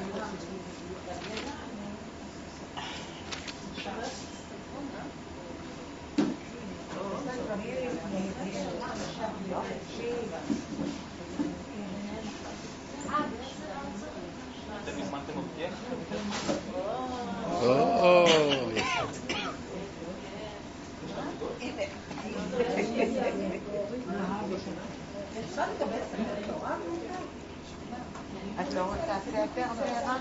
את לא רוצה ספר בערב?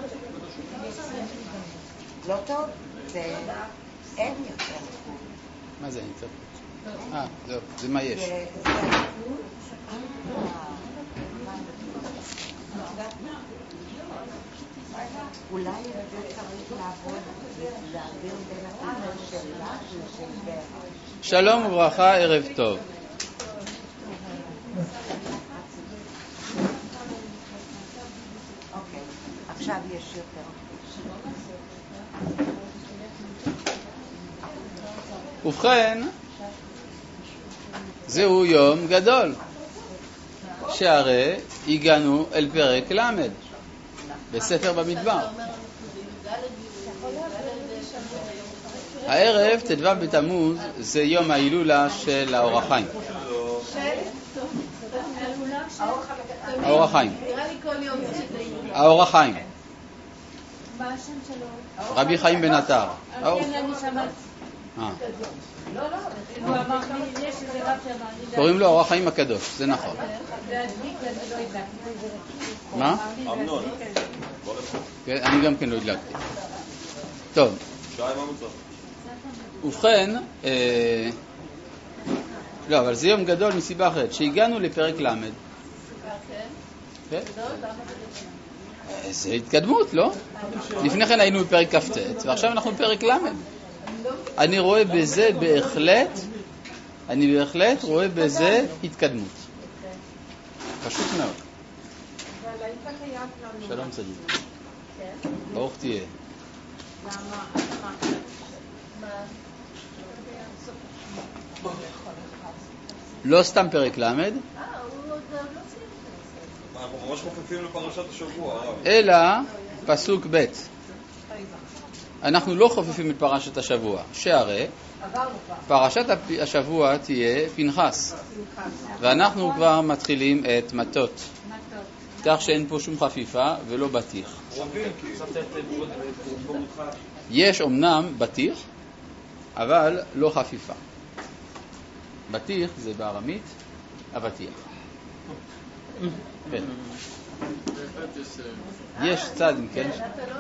לא טוב? זה אין יותר. מה זה אין יותר? זהו, זה מה יש. אולי זה צריך לעבוד, להעביר בין החומר שלה ושל בערב. שלום וברכה, ערב טוב. אוקיי, עכשיו יש יותר. ובכן, זהו יום גדול, שהרי הגענו אל פרק למד בספר במדבר. הערב ט"ו בתמוז זה יום ההילולה של האור החיים. האור החיים. האור החיים. מה השם שלו? רבי חיים בן עטר. כן, אני שמעתי. לא, הוא אמר לי, יש איזה רב שאמר לי. קוראים לו האור החיים הקדוש, זה נכון. להדליק, אני לא הדלקתי. מה? אמנון. אני גם כן לא הדלקתי. טוב. ובכן, לא, אבל זה יום גדול מסיבה אחרת, שהגענו לפרק למד. כן? זה התקדמות, לא? לפני כן היינו בפרק כ"ט, ועכשיו אנחנו בפרק למד. אני רואה בזה בהחלט רואה בזה התקדמות. פשוט מאוד. שלום צדיק. ברוך תהיה. לא סתם פרק למד, אנחנו ממש חופפים לפרשת השבוע, אלא פסוק ב'. אנחנו לא חופפים את פרשת השבוע, שהרי פרשת השבוע תהיה פנחס, ואנחנו כבר מתחילים את מטות, כך שאין פה שום חפיפה ולא בטיח. יש אומנם בטיח, אבל לא חפיפה. בטיח זה בארמית אבטיח. כן. יש צד, כן?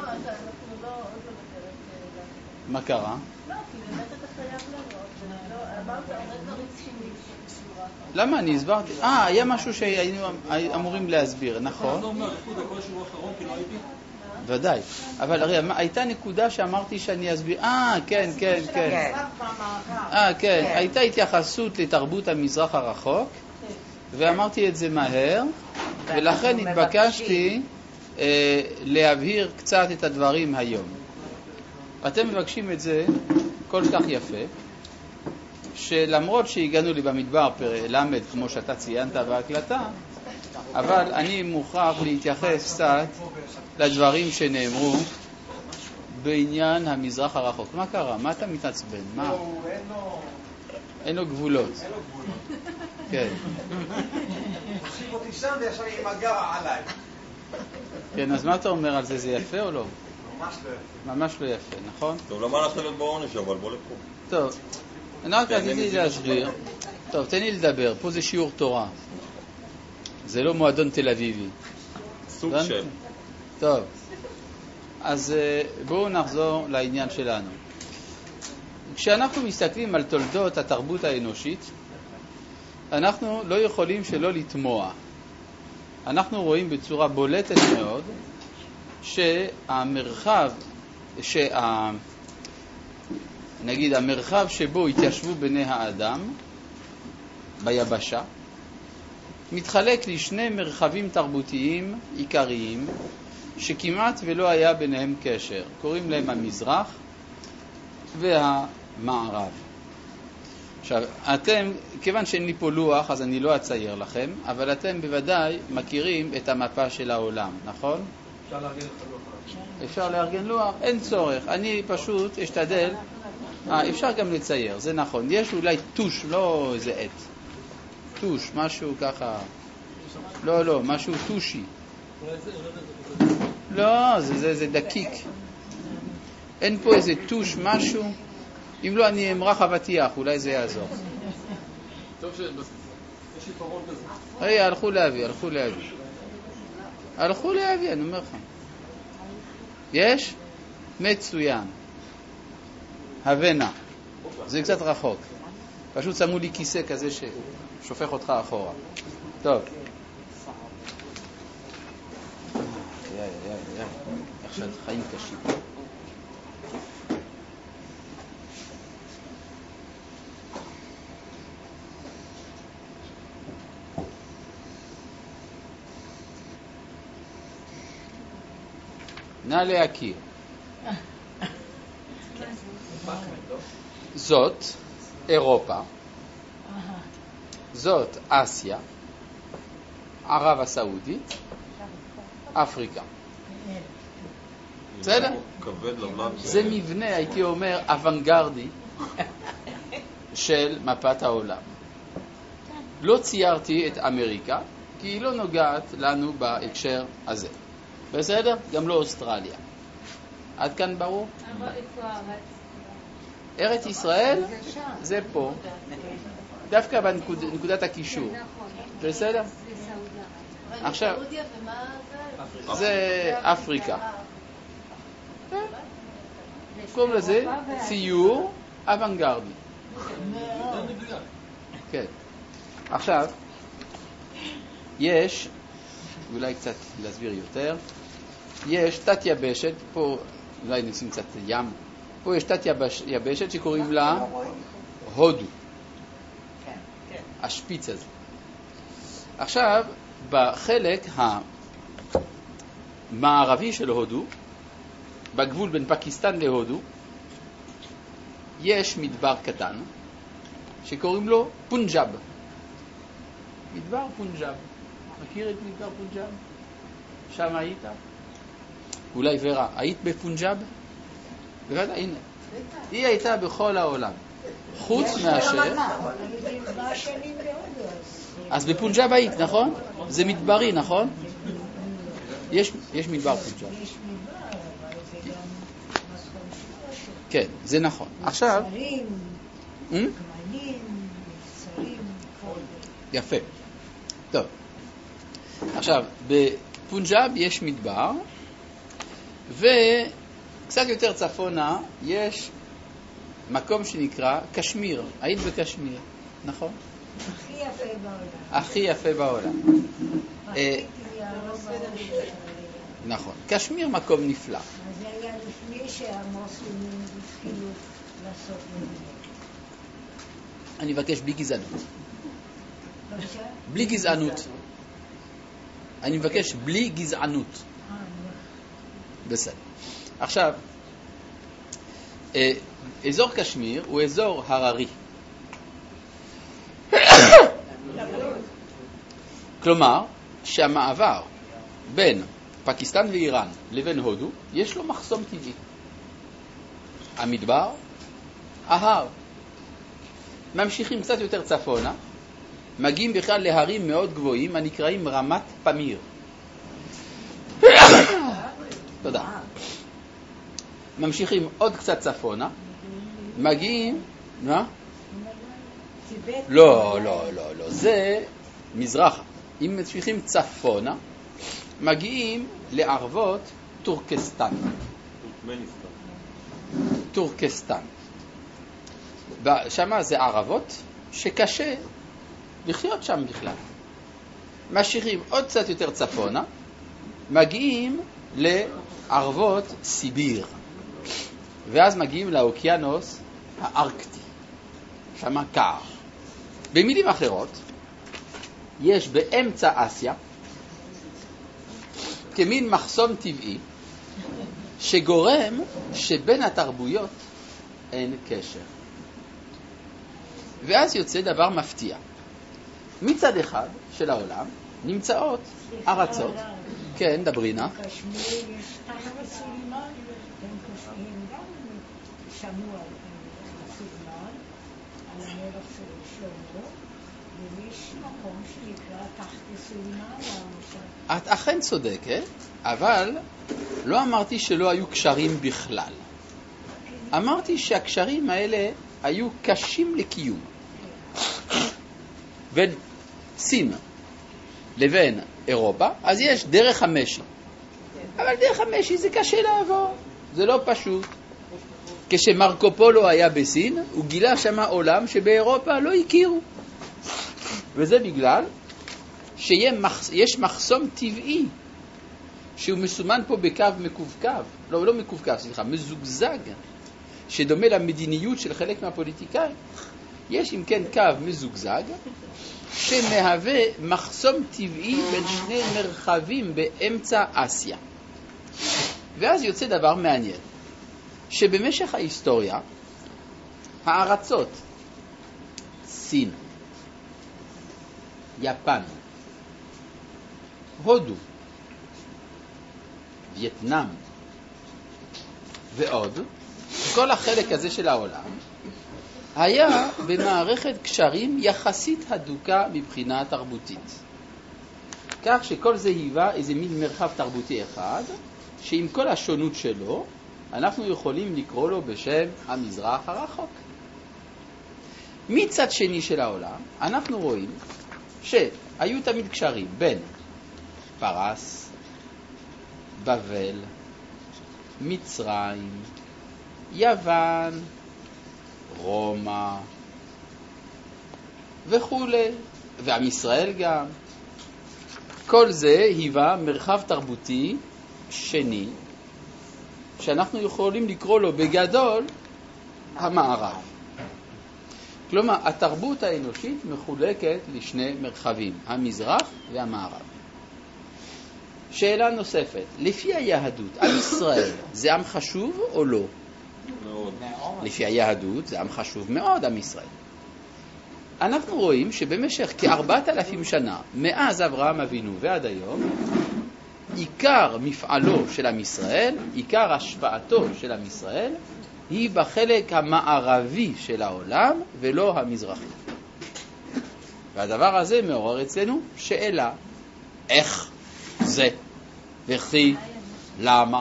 מה קרה? לא, כי באמת אתה חייב לנו. אמרת, הרבה דברים שינים בשורה. למה? אני הסברתי. היה משהו שהיינו אמורים להסביר, נכון? אתה אומר, איחוד הכל שבוע האחרון, כי לא הייתי? ודאי. אבל הרי הייתה נקודה שאמרתי שאני אסביר. כן. כן. הייתה התייחסות לתרבות המזרח הרחוק, ואמרתי את זה מהר, ולכן התבקשתי להבהיר קצת את הדברים היום. אתם מבקשים את זה כל כך יפה, שלמרות שהגענו לי במדבר למד, כמו שאתה ציינת בהקלטה, אבל אני מוכרח להתייחס קצת לדברים שנאמרו בעניין המזרח הרחוק. מה קרה? מה אתה מתעצבן? מה? אין לו גבולות. כן. תושיב אותי שם וישר עם הגרה עליי. כן, אז מה אתה אומר על זה? זה יפה או לא? ממש לא יפה. ממש לא יפה, נכון? טוב, למה הלכת להיות בעונש, אבל בוא לפה. טוב, אני רק רציתי להסביר. טוב, תן לי לדבר. פה זה שיעור תורה. זה לא מועדון תל אביבי. סוג של. טוב, אז בואו נחזור לעניין שלנו. כשאנחנו מסתכלים על תולדות התרבות האנושית, אנחנו לא יכולים שלא לתמוע. אנחנו רואים בצורה בולטת מאוד שהמרחב, נגיד המרחב שבו התיישבו בני האדם ביבשה, מתחלק לשני מרחבים תרבותיים עיקריים שכמעט ולא היה ביניהם קשר. קוראים להם המזרח והמערב. עכשיו, אתם, כיוון שאין לי פה לוח, אז אני לא אצייר לכם, אבל אתם בוודאי מכירים את המפה של העולם, נכון? אפשר לארגן לוח, אין צורך. אני פשוט אשתדל. אפשר גם לצייר, זה נכון. יש אולי טוש, לא איזה עט. טוש, משהו ככה. לא, משהו טושי. לא, זה דקיק. אין פה איזה טוש, משהו. אם לא, אני אמרח אבטיח, אולי זה יעזור. טוב שיש עיפרון כזה. הלכו להביא, אני אומר לך. יש? מצוין. הבנה. זה קצת רחוק. פשוט שמו לי כיסא כזה ששופך אותך אחורה. טוב. עכשיו חיים קשים. נא להכיר. זאת אירופה, זאת אסיה, ערב הסעודית, אפריקה. בסדר? זה מבנה, הייתי אומר, אוונגרדי של מפת העולם. לא ציירתי את אמריקה, כי היא לא נוגעת לנו בהקשר הזה. בסדר? גם לא אוסטרליה. עד כאן ברור? אבל איפה הארץ? ארץ ישראל זה פה. דווקא בנקודת הקישור. בסדר? עכשיו, זה אפריקה. קוראים לזה ציור אוונגרדי. כן. עכשיו, יש, אולי קצת להסביר יותר, יש תת יבשת, פה אולי נשים קצת ים, פה יש תת יבשת שקוראים לה הודו. השפיץ הזה. עכשיו, בחלק המערבי של הודו, בגבול בין פקיסטן להודו, יש מדבר קטן שקוראים לו פונג'אב. מדבר פונג'אב. מכיר את מדבר פונג'אב? שם היית? אולי ורה. היית בפונג'אב? בוודאי, הנה. היא הייתה בכל העולם. חוץ מאשר... אז בפונג'אב היית, נכון? זה מדברי, נכון? יש מדבר פונג'אב. כן, זה נכון. עכשיו... יפה. טוב. עכשיו, בפונג'אב יש מדבר, וקצת יותר צפונה יש מקום שנקרא קשמיר. היית בקשמיר, נכון? הכי יפה בעולם. הכי יפה בעולם. נכון. קשמיר מקום נפלא. אז זה היה לפני שהמוסלמים התחילו לעשות מדינה. אני מבקש בלי גזענות. בלי גזענות. אני מבקש בלי גזענות. בסדר. עכשיו, אזור קשמיר הוא אזור הררי. כלומר, שהמעבר בין פקיסטן ואיראן לבין הודו, יש לו מחסום טבעי. המדבר, ההר. ממשיכים קצת יותר צפונה, מגיעים בכלל להרים מאוד גבוהים, הנקראים רמת פמיר. תודה. ממשיכים עוד קצת צפונה, מגיעים... מה? לא, זה מזרחה. אם ממשיכים צפונה, מגיעים לערבות טורקסטן. טורקסטן. שמה זה ערבות שקשה לחיות שם בכלל. ממשיכים עוד קצת יותר צפונה, מגיעים לערבות סיביר. ואז מגיעים לאוקיינוס הארקטי. שמה קר. במילים אחרות, יש באמצע אסיה כמין מחסום טבעי שגורם שבין התרבויות אין קשר. ואז יוצא דבר מפתיע. מצד אחד של העולם נמצאות ארצות כן, דברי נא. קשמיר יש תחת סולימן, הם גם שמעו על סולימן, על המלך שלמה, ויש מקום שנקרא תחת סולימן. את אכן צודקת, אבל לא אמרתי שלא היו קשרים בכלל. אמרתי שהקשרים האלה היו קשים לקיום. בין סין לבין אירופה, אז יש דרך המשי. אבל דרך המשי זה קשה לעבור, זה לא פשוט. כשמרקו פולו היה בסין, הוא גילה שמה עולם שבאירופה לא הכירו. וזה בגלל שיש מחסום טבעי שהוא מסומן פה בקו מקווקו, לא מקווקו, סליחה, מזוגזג, שדומה למדיניות של חלק מהפוליטיקאים. יש אם כן קו מזוגזג שמהווה מחסום טבעי בין שני מרחבים באמצע אסיה. ואז יוצא דבר מעניין, שבמשך ההיסטוריה הארצות סין, יפן, הודו, וייטנאם ועוד, כל החלק הזה של העולם היה במערכת קשרים יחסית הדוקה מבחינה תרבותית. כך שכל זה היווה איזה מין מרחב תרבותי אחד, שעם כל השונות שלו, אנחנו יכולים לקרוא לו בשם המזרח הרחוק. מצד שני של העולם, אנחנו רואים שהיו תמיד קשרים בין פרס, בבל, מצרים, יוון, רומא וכו', ועם ישראל גם. כל זה היווה מרחב תרבותי שני, שאנחנו יכולים לקרוא לו בגדול המערב. כלומר, התרבות האנושית מחולקת לשני מרחבים, המזרח והמערב. שאלה נוספת, לפי היהדות, עם ישראל זה עם חשוב או לא? מאוד. לפי היהדות זה עם חשוב מאוד, עם ישראל. אנחנו רואים שבמשך כ4,000 שנה, מאז אברהם אבינו ועד היום, עיקר מפעלו של עם ישראל, עיקר השפעתו של עם ישראל, היא בחלק המערבי של העולם ולא המזרחי. והדבר הזה מעורר אצלנו שאלה, איך זה? וכי למה?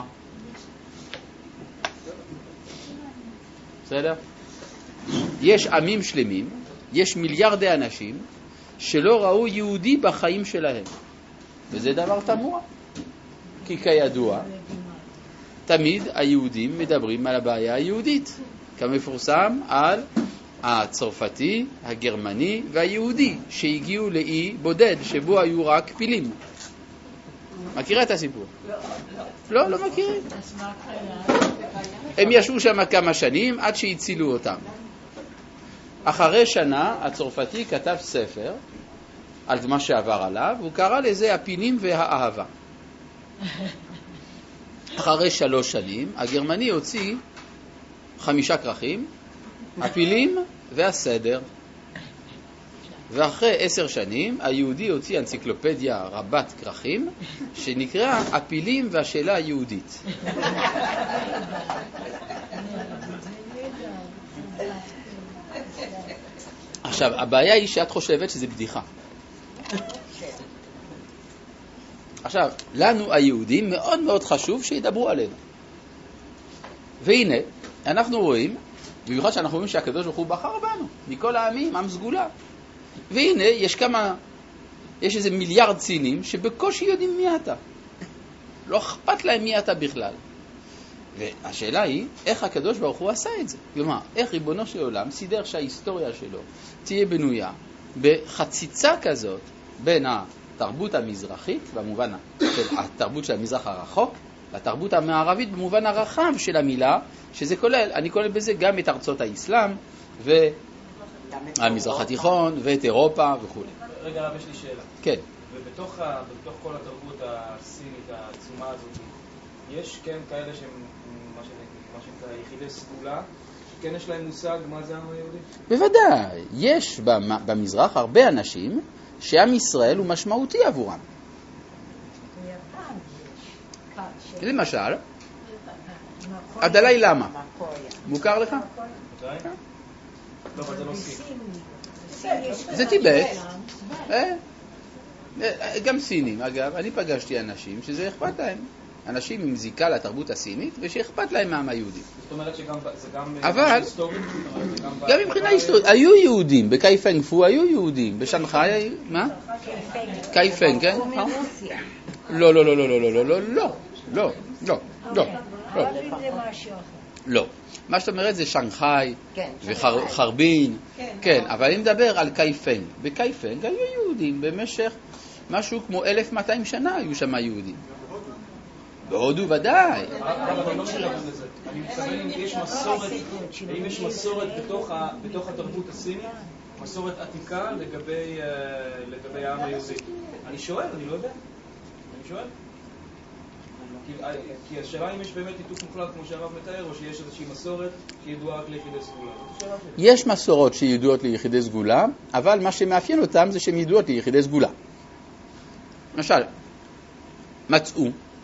בסדר? יש עמים שלמים, יש מיליארדי אנשים שלא ראו יהודי בחיים שלהם. וזה דבר תמוה. כי כידוע, תמיד היהודים מדברים על הבעיה היהודית. כמפורסם על הצרפתי, הגרמני והיהודי שהגיעו לאי בודד שבו היו רק פילים. מכירה את הסיפור? לא, לא מכירים. הם ישבו שם כמה שנים עד שהצילו אותם. אחרי שנה הצרפתי כתב ספר על מה שעבר עליו, הוא קרא לזה הפילים והאהבה. אחרי 3 שנים הגרמני הוציא 5 כרכים, הפילים והסדר. ואחרי 10 שנים היהודי הוציא אנציקלופדיה רבת כרכים שנקרא הפילים והשאלה היהודית. עכשיו, הבעיה היא שאת חושבת שזה בדיחה. עכשיו, לנו היהודים מאוד מאוד חשוב שידברו עלינו. והנה, אנחנו רואים, במיוחד שאנחנו רואים שהקדוש ברוך הוא בחר בנו, מכל העמים, עם סגולה. והנה, יש איזה מיליארד סינים שבקושי יודעים מי אתה. לא אכפת להם מי אתה בכלל. והשאלה היא, איך הקדוש ברוך הוא עשה את זה? כלומר, איך ריבונו של עולם סידר שההיסטוריה שלו תהיה בנויה בחציצה כזאת בין התרבות המזרחית, במובן של התרבות של המזרח הרחוק, לתרבות המערבית במובן הרחב של המילה, שזה כולל, אני כולל בזה גם את ארצות האסלאם והמזרח התיכון ואת אירופה וכו'. רגע, רב, יש לי שאלה. כן. ובתוך כל התרבות הסינית העצומה הזאת, יש כן כאלה שהם מה שנקרא יחידי סגולה, שכן יש להם מושג מה זה העם היהודי? בוודאי, יש במזרח הרבה אנשים שעם ישראל הוא משמעותי עבורם. למשל, הדלאי למה? מוכר לך? לא, אבל זה לא סין. זה טיבט. גם סינים, אגב, אני פגשתי אנשים שזה אכפת להם. אנשים עם זיקה לתרבות הסינית ושאכפת להם מהעם היהודי. זאת אומרת שגם זה גם אבל היסטורית? גם מבחינה היסטורית, היו יהודים, בקייפנג פו היו יהודים, בשנגחאי, מה? קייפנג, כן? לא, לא, לא, לא, לא, לא, לא, לא, לא, לא, לא, לא. מה שאת אומרת זה שנגחאי וחרבין, כן, אבל אני מדבר על קייפנג. בקייפנג היו יהודים במשך משהו כמו 1200 שנה היו שם יהודים. בהודו ודאי. אבל לא משנה לזה. אני מתכוון אם יש מסורת בתוך התרבות הסינית, מסורת עתיקה לגבי העם היהודי. אני שואל, אני לא יודע. אני שואל. כי השאלה אם יש באמת היתוך מוחלט כמו שהרב מתאר, או שיש איזושהי מסורת שידועה רק ליחידי סגולה. יש מסורות שידועות ליחידי סגולה, אבל מה שמאפיין אותם זה שהן ידועות ליחידי סגולה. למשל, מצאו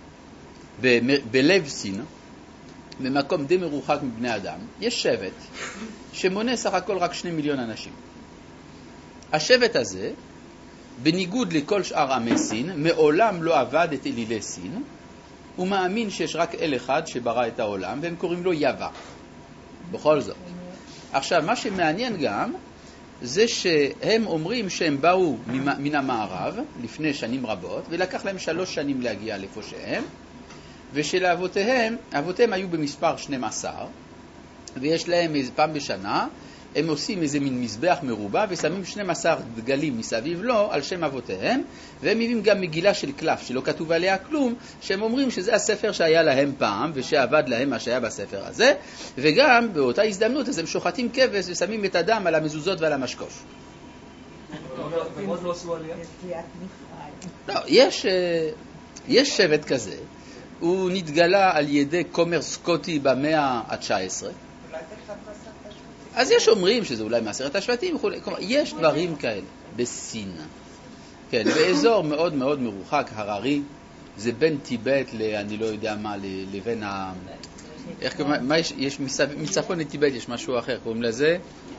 בלב סין, במקום די מרוחק מבני אדם, יש שבט שמונה סך הכל רק 2 מיליון אנשים. השבט הזה, בניגוד לכל שאר עמי סין, מעולם לא עבד את אלילי סין, הוא מאמין שיש רק אל אחד שברא את העולם, והם קוראים לו יווה. בכל זאת. עכשיו, מה שמעניין גם, זה שהם אומרים שהם באו מן המערב לפני שנים רבות, ולקח להם 3 שנים להגיע לאיפה שהם, ושלאבותיהם, אבותיהם היו במספר 12, ויש להם פעם בשנה, הם עושים איזה מין מזבח מרובע, ושמים 12 דגלים מסביב לו על שם אבותיהם, והם מביאים גם מגילה של קלף, שלא כתוב עליה כלום, שהם אומרים שזה הספר שהיה להם פעם, ושעבד להם מה שהיה בספר הזה, וגם באותה הזדמנות, אז הם שוחטים כבש, ושמים את הדם על המזוזות ועל המשקוש. לא, יש שבט כזה, הוא נתגלה על ידי כומר סקוטי במאה ה-19, אז יש אומרים שזה אולי מעשרת השבטים, כלומר, יש דברים כאלה בסין. כן, באזור מאוד מאוד מרוחק, הררי, זה בין טיבט אני לא יודע מה, לבין איך קוראים, יש מצפון לטיבט יש משהו אחר, קוראים לזה?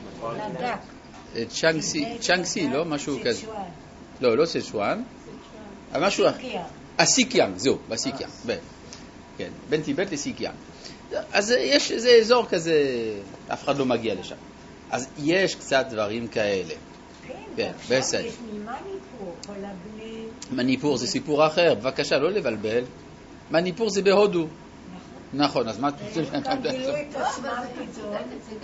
צ'אנגסי, לא? משהו כזה. לא, לא סצ'ואן. משהו אחר. סיקיאנג, זהו, בסיקיאנג. כן, בין טיבט לסיקיאנג. אז יש איזה אזור כזה, אף אחד לא מגיע לשם. אז יש קצת דברים כאלה. כן, בסדר. יש ממניפור, כל הבני... מניפור זה סיפור אחר, בבקשה, לא לבלבל. מניפור זה בהודו. נכון, אז מה אתה רוצה? הם גילו את עצמם פתאום.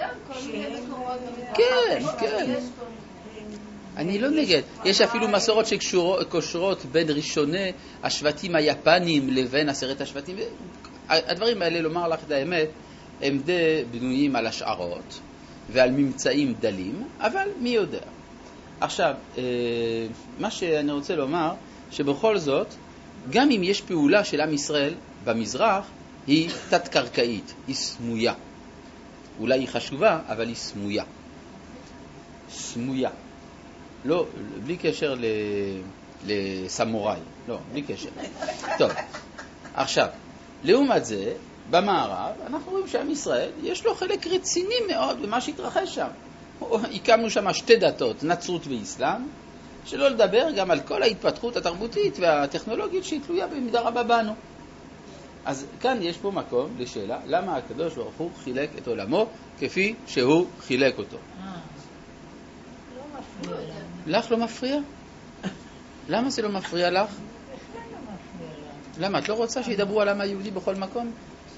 כן, כן. אני לא נגד. יש אפילו מסורות שקושרות בין ראשוני השבטים היפנים לבין 10 השבטים. הדברים האלה, לומר לך את האמת, הם די בנויים על השערות ועל ממצאים דלים, אבל מי יודע. עכשיו, מה שאני רוצה לומר, שבכל זאת, גם אם יש פעולה של עם ישראל במזרח, היא תת-קרקעית, היא סמויה. אולי היא חשובה, אבל היא סמויה. סמויה. לא, בלי קשר לסמוראי. לא, בלי קשר. טוב, עכשיו, לעומת זה, במערב, אנחנו רואים שעם ישראל יש לו חלק רציני מאוד במה שהתרחש שם. הקמנו שם 2 דתות, נצרות ואסלאם, שלא לדבר גם על כל ההתפתחות התרבותית והטכנולוגית שהיא תלויה במידה רבה בנו. אז כאן יש פה מקום לשאלה, למה הקדוש ברוך הוא חילק את עולמו כפי שהוא חילק אותו? לא מפריע לנו. לך לא מפריע? למה זה לא מפריע לך? למה? את לא רוצה שידברו על העם היהודי בכל מקום?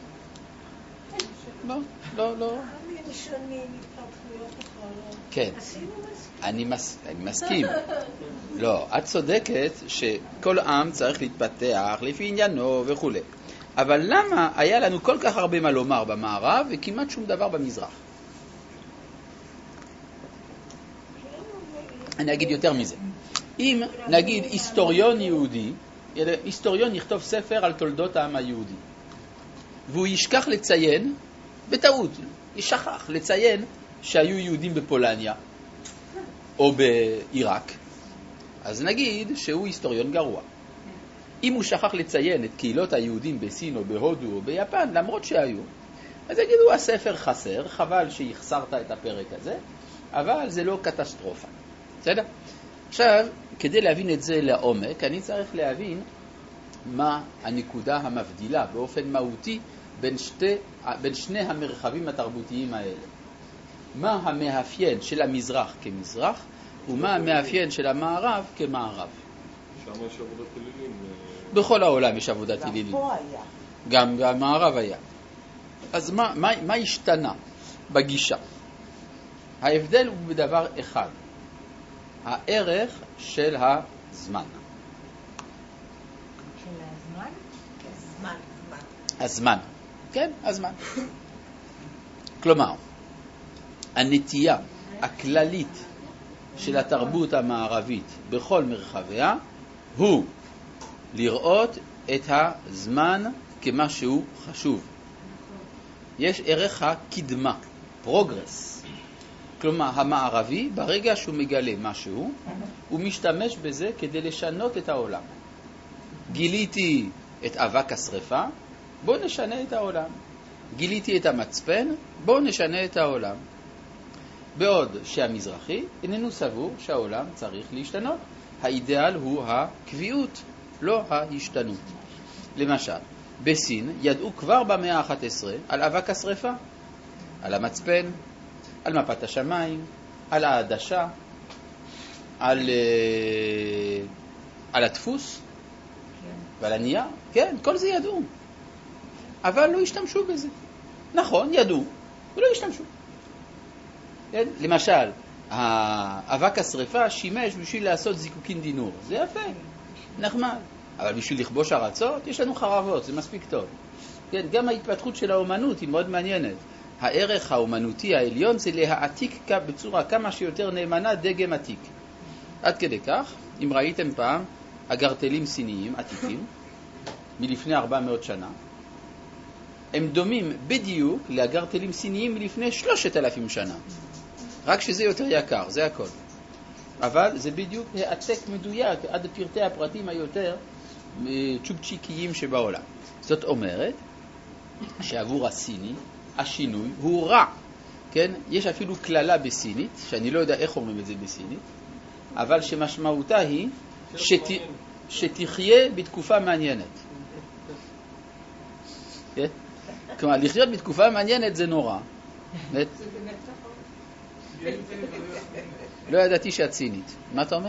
לא, לא, לא. עמים שונים, התפתחויות אחרות. כן, אני מסכים. לא, את צודקת שכל עם צריך להתפתח לפי עניינו וכו'. אבל למה היה לנו כל כך הרבה מה לומר במערב וכמעט שום דבר במזרח? אני אגיד יותר מזה. אם נגיד היסטוריון יהודי, היסטוריון יכתוב ספר על תולדות העם היהודי, והוא ישכח לציין, בטעות, ישכח לציין שהיו יהודים בפולניה או בעיראק, אז נגיד שהוא היסטוריון גרוע. אם הוא שכח לציין את קהילות היהודים בסין או בהודו או ביפן, למרות שהיו, אז יגידו, הספר חסר, חבל שהחסרת את הפרק הזה, אבל זה לא קטסטרופה. בסדר? עכשיו, כדי להבין את זה לעומק, אני צריך להבין מה הנקודה המבדילה באופן מהותי בין שני המרחבים התרבותיים האלה. מה המאפיין של המזרח כמזרח, ומה המאפיין של המערב כמערב. שם יש עבודת אלילים. בכל העולם יש עבודת אלילים. גם פה היה. גם במערב היה. אז מה השתנה בגישה? ההבדל הוא בדבר אחד. הערך של הזמן. של הזמן? הזמן. כן, הזמן. כלומר, הנטייה הכללית של התרבות המערבית בכל מרחביה הוא לראות את הזמן כמשהו חשוב. יש ערך הקדמה, פרוגרס. כלומר, המערבי, ברגע שהוא מגלה משהו, הוא משתמש בזה כדי לשנות את העולם. גיליתי את אבק השריפה, בואו נשנה את העולם. גיליתי את המצפן, בואו נשנה את העולם. בעוד שהמזרחי איננו סבור שהעולם צריך להשתנות. האידאל הוא הקביעות, לא ההשתנות. למשל, בסין ידעו כבר במאה ה-11 על אבק השריפה, על המצפן, על מפת השמיים, על העדשה, על הדפוס ועל הנייר. כן, כל זה ידעו. אבל לא השתמשו בזה. נכון, ידעו, ולא השתמשו. כן? למשל, האבק השריפה שימש בשביל לעשות זיקוקין דינור. זה יפה, נחמד. אבל בשביל לכבוש ארצות, יש לנו חרבות, זה מספיק טוב. כן? גם ההתפתחות של האומנות היא מאוד מעניינת. הערך האומנותי העליון זה להעתיק בצורה כמה שיותר נאמנה דגם עתיק. עד כדי כך, אם ראיתם פעם אגרטלים סיניים עתיקים, מלפני 400 שנה, הם דומים בדיוק לאגרטלים סיניים מלפני 3,000 שנה. רק שזה יותר יקר, זה הכל. אבל זה בדיוק העתק מדויק עד פרטי הפרטים היותר צ'ופצ'יקיים שבעולם. זאת אומרת שעבור הסיני השינוי הוא רע. כן? יש אפילו כללה בסינית, שאני לא יודע איך אומרים את זה בסינית, אבל שמשמעותה היא שתחיה בתקופה מעניינת. כן? כלומר, לחיות בתקופה מעניינת זה נורא. לא ידעתי שאת סינית. מה אתה אומר?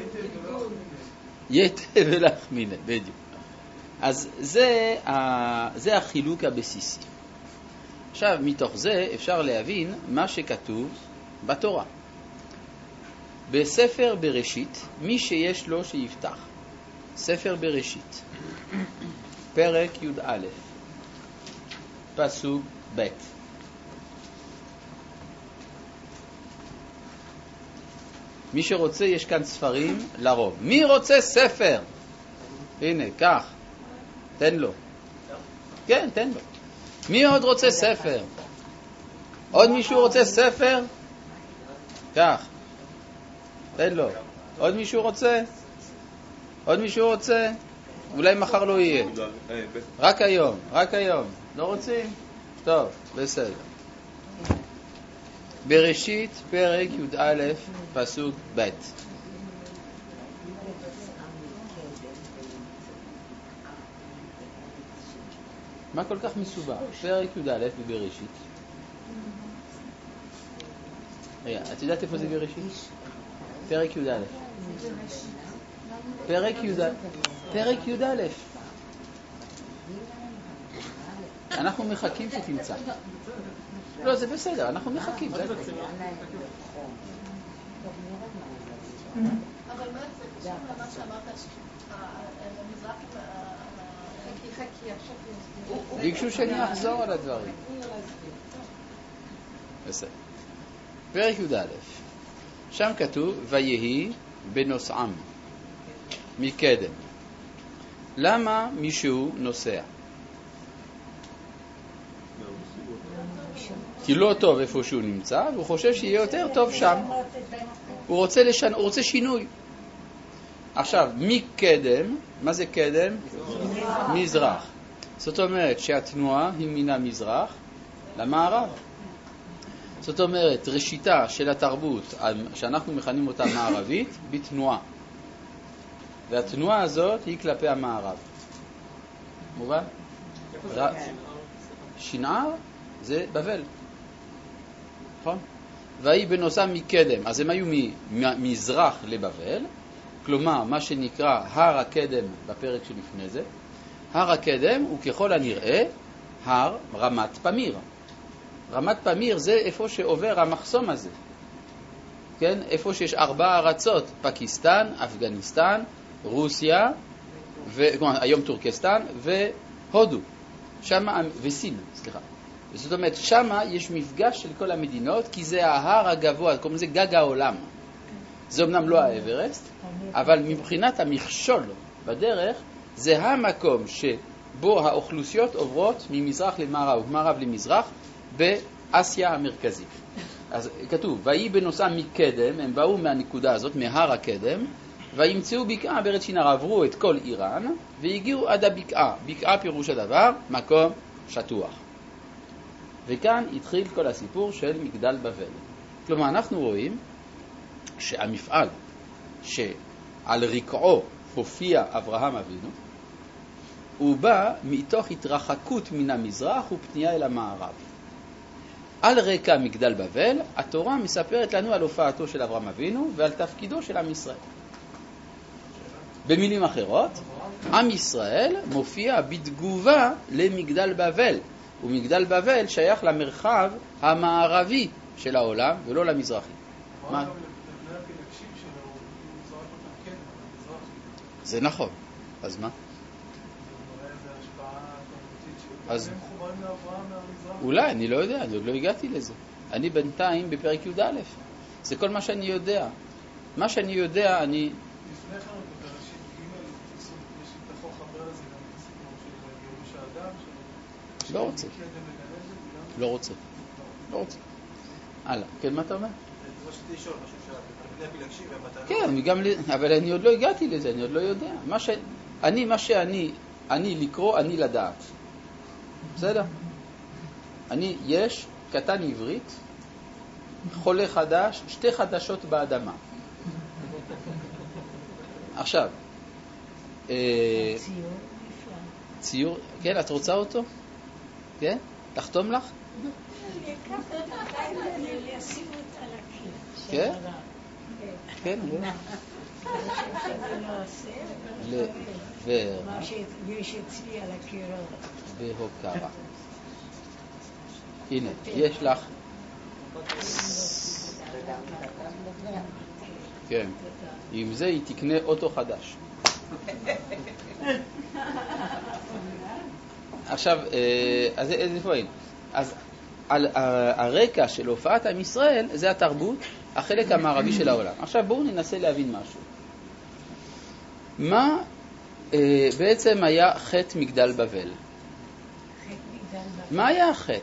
יתה ולחמינה, בדיוק. אז זה החילוק הבסיסי. עכשיו, מתוך זה אפשר להבין מה שכתוב בתורה. בספר בראשית, מי שיש לו שיפתח. ספר בראשית, פרק י"א, פסוק ב'. מי שרוצה, יש כאן ספרים לרוב. מי רוצה ספר? הנה, כך. תן לו. כן, תן לו. מי עוד רוצה ספר? עוד מישהו רוצה ספר? כך. תן לו. עוד מישהו רוצה? עוד מישהו רוצה? אולי מחר לא יהיה. רק היום, רק היום. לא רוצים? טוב, בסדר. בראשית פרק י"א פסוק ב'. מה כל כך מסובך? פרק י"א בבראשית. רגע, את יודעת איפה זה בראשית? פרק י"א. פרק י"א. פרק י"א. אנחנו מחכים שתמצא. לא, זה בסדר, אנחנו מחכים. אבל מה צריך לשם למה שאמרת המזרח ביקשו שאני אחזור על הדברים. בסדר. פרק י"א. שם כתוב ויהי בנוסעם מקדם. למה מישהו נוסע? כי לא טוב איפה שהוא נמצא, והוא חושב שיהיה יותר טוב שם. הוא רוצה שינוי. עכשיו, מקדם, מה זה קדם? מזרח. זאת אומרת שהתנועה היא מן המזרח למערב. זאת אומרת, ראשיתה של התרבות, שאנחנו מכנים אותה מערבית, בתנועה. והתנועה הזאת היא כלפי המערב. מובן? שנער זה בבל. נכון? והיא בנוסף מקדם. אז הם היו ממזרח לבבל, כלומר, מה שנקרא הר הקדם בפרק שלפני זה. הר הקדם הוא ככל הנראה הר רמת פמיר. רמת פמיר זה איפה שעובר המחסום הזה. כן? איפה שיש 4 ארצות, פקיסטן, אפגניסטן, רוסיה, היום טורקסטן והודו. שמה, וסין, סליחה. זאת אומרת, שמה יש מפגש של כל המדינות, כי זה ההר הגבוה, קוראים לזה גג העולם. זה אמנם לא האברסט, אבל מבחינת המכשול בדרך, זה המקום שבו האוכלוסיות עוברות ממזרח למערב ומערב למזרח באסיה המרכזית. אז כתוב, ויהי בנוסף מקדם, הם באו מהנקודה הזאת, מהר הקדם, וימצאו בקעה בארץ שינר, עברו את כל איראן, והגיעו עד הבקעה. בקעה פירוש הדבר, מקום שטוח. וכאן התחיל כל הסיפור של מגדל בבל. כלומר, אנחנו רואים שהמפעל שעל רקעו הופיע אברהם אבינו, הוא בא מתוך התרחקות מן המזרח ופנייה אל המערב. על רקע מגדל בבל, התורה מספרת לנו על הופעתו של אברהם אבינו ועל תפקידו של עם ישראל. במילים אחרות, עם ישראל מופיע בתגובה למגדל בבל, ומגדל בבל שייך למרחב המערבי של העולם ולא למזרחי. מה? זה נכון. אז מה? אז אולי, אני לא יודע, אני עוד לא הגעתי לזה. אני בינתיים בפרק י"א. זה כל מה שאני יודע. מה שאני יודע, אני... לפני כן, בראשית ג' יש את החוק חבר הזה, גם את הסיפור של גירוש האדם. לא רוצה. לא רוצה. לא רוצה. הלאה. כן, מה אתה אומר? רציתי לשאול משהו שאתה בני להקשיב כן, אבל אני עוד לא הגעתי לזה, אני עוד לא יודע. מה שאני לקרוא, אני לדעת. בסדר? יש קטן עברית, חולה חדש, 2 חדשות באדמה. עכשיו, ציור, כן, את רוצה אותו? כן? תחתום לך? כן? כן, מה שיש אצלי על הקירות. בהוקרה. הנה, יש לך. כן. עם זה היא תקנה אוטו חדש. עכשיו, אז איפה היינו? אז על הרקע של הופעת עם ישראל, זה התרבות, החלק המערבי של העולם. עכשיו בואו ננסה להבין משהו. מה בעצם היה חטא מגדל בבל? מה היה החטא?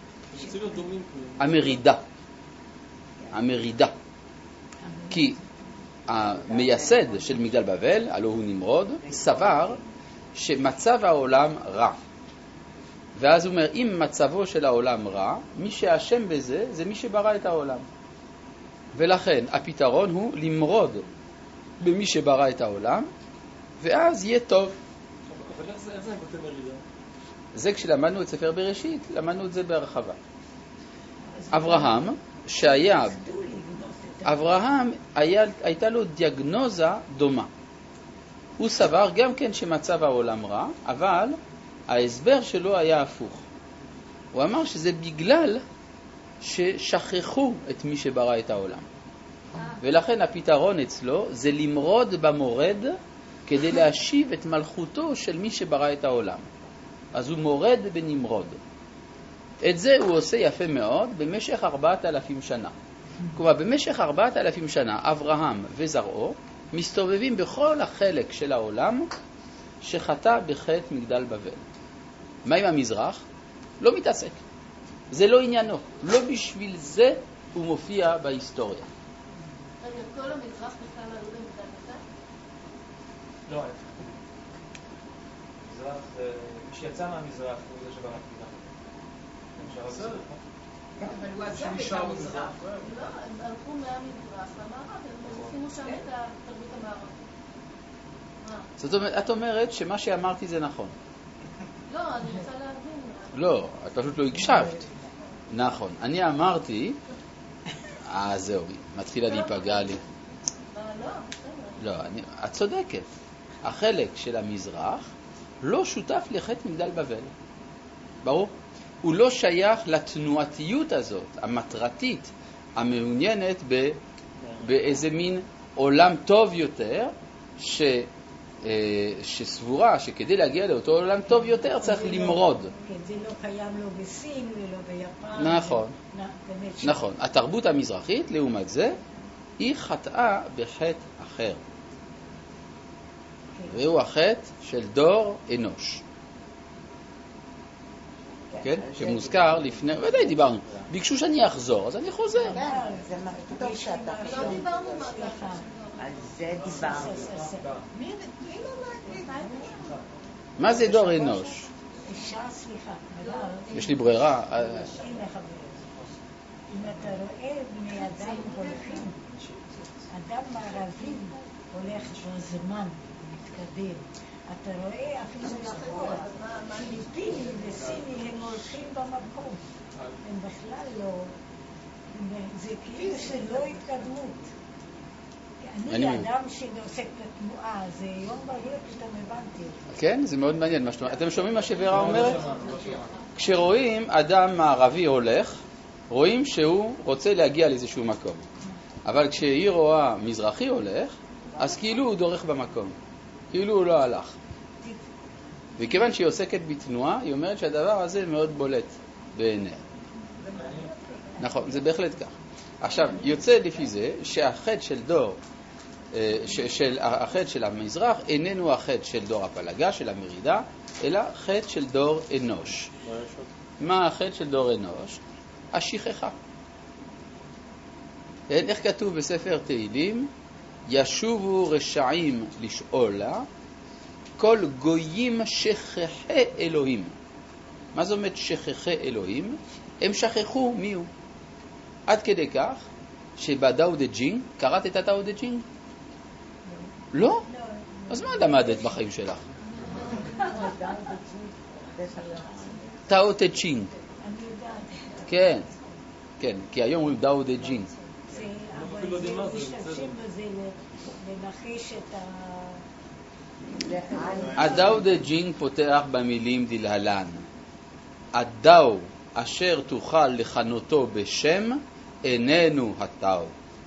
המרידה. כי המייסד של מגדל בבל, הלא הוא נמרוד, סבר שמצב העולם רע. ואז הוא אומר, אם מצבו של העולם רע, מי שאשם בזה זה מי שברא את העולם. ולכן הפתרון הוא למרוד במי שברא את העולם, ואז יהיה טוב. אבל איך זה מבטא מרידה? זה כשלמדנו את ספר בראשית, למדנו את זה בהרחבה. אברהם הייתה לו דיאגנוזה דומה. הוא סבר גם כן שמצב העולם רע, אבל ההסבר שלו היה הפוך. הוא אמר שזה בגלל ששכחו את מי שברא את העולם. ולכן הפתרון אצלו זה למרוד במורד כדי להשיב את מלכותו של מי שברא את העולם. אז הוא מורד בנמרוד. את זה הוא עושה יפה מאוד במשך 4,000 שנה. כלומר, במשך 4,000 שנה אברהם וזרעו מסתובבים בכל החלק של העולם שחטא בחטא מגדל בבל. מה עם המזרח? לא מתעסק. זה לא עניינו. לא בשביל זה הוא מופיע בהיסטוריה. רגע, כל המזרח בכלל עלו למגדל בבל? לא, מזרח, מי שיצא מהמזרח הוא זה שברק מילה. אבל הוא עזב את המזרח. לא, הם הלכו מהמזרח למערב, הם שימו שם את התרבות המערבית. זאת אומרת, את אומרת שמה שאמרתי זה נכון. לא, אני רוצה להבין. לא, את פשוט לא הקשבת. נכון. אני אמרתי, זהו, מתחילה להיפגע לי. לא, את צודקת. החלק של המזרח לא שותף לחטא מגדל בבל. ברור? הוא לא שייך לתנועתיות הזאת, המטרתית, המעוניינת באיזה מין עולם טוב יותר, שסבורה שכדי להגיע לאותו עולם טוב יותר צריך למרוד. כן, זה לא קיים לא בסין ולא ביפן. נכון, נכון. התרבות המזרחית, לעומת זה, היא חטאה בחטא אחר. והוא החטא של דור אנוש. כן? שמוזכר לפני, ודאי דיברנו. ביקשו שאני אחזור, אז אני חוזר. זה טוב שאתה חזור. לא דיברנו מה על זה דיברנו. מה זה דור אנוש? סליחה. יש לי ברירה. אם אתה רואה בני אדם הולכים, אדם מערבי הולך בזמן, מתקדם. אתה רואה אפילו לחורה, פיליפיני וסיני הם הולכים במקום. הם בכלל לא, זה כאילו שלא התקדמות. אני אדם שעוסק בתנועה, זה יום בהיר פתאום הבנתי. כן, זה מאוד מעניין. אתם שומעים מה שוורה אומרת? כשרואים אדם מערבי הולך, רואים שהוא רוצה להגיע לאיזשהו מקום. אבל כשהיא רואה מזרחי הולך, אז כאילו הוא דורך במקום. כאילו הוא לא הלך. וכיוון שהיא עוסקת בתנועה, היא אומרת שהדבר הזה מאוד בולט בעיניה. נכון, זה בהחלט כך. עכשיו, יוצא לפי זה שהחטא של דור, החטא של המזרח איננו החטא של דור הפלגה, של המרידה, אלא חטא של דור אנוש. מה החטא של דור אנוש? השכחה. איך כתוב בספר תהילים? ישובו רשעים לשאולה, כל גויים שכחי אלוהים. מה זאת אומרת שכחי אלוהים? הם שכחו מי הוא. עד כדי כך שבדאו דה ג'ינג, קראת את הדאו דה ג'ינג? לא? אז מה למדת בחיים שלך? דאו דה ג'ינג. כן, כן, כי היום הוא דאו דה ג'ינג. אבל משתמשים בזה לנחש את הדאו דה ג'ינג פותח במילים דלהלן. הדאו אשר תוכל לכנותו בשם איננו הטאו.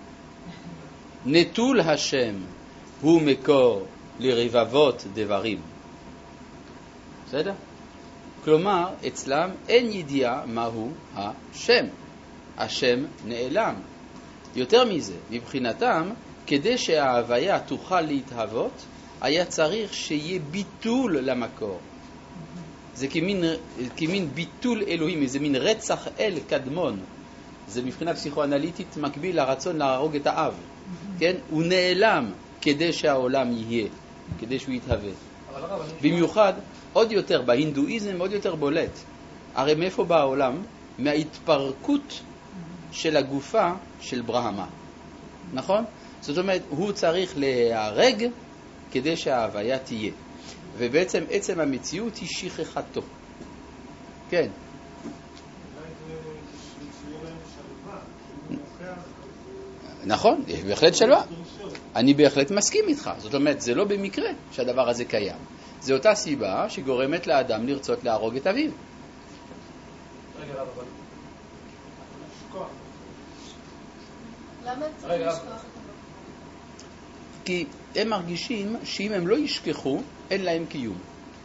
נטול השם הוא מקור לרבבות דברים. בסדר? כלומר, אצלם אין ידיעה מהו השם. השם נעלם. יותר מזה, מבחינתם, כדי שההוויה תוכל להתהוות, היה צריך שיהיה ביטול למקור. זה כמין ביטול אלוהים, זה מין רצח אל קדמון. זה מבחינה פסיכואנליטית מקביל לרצון להרוג את האב. כן? הוא נעלם כדי שהעולם יהיה, כדי שהוא יתהווה. במיוחד, עוד יותר, בהינדואיזם עוד יותר בולט. הרי מאיפה בא העולם? מההתפרקות של הגופה של ברהמה. נכון? זאת אומרת, הוא צריך להרג כדי שההוויה תהיה. ובעצם עצם המציאות היא שכחתו. כן. נכון, יש בהחלט שלווה. אני בהחלט מסכים איתך. זאת אומרת, זה לא במקרה שהדבר הזה קיים. זו אותה סיבה שגורמת לאדם לרצות להרוג את אביו. רגע, רב, אבל... למה צריך לשכוח? כי הם מרגישים שאם הם לא ישכחו, אין להם קיום.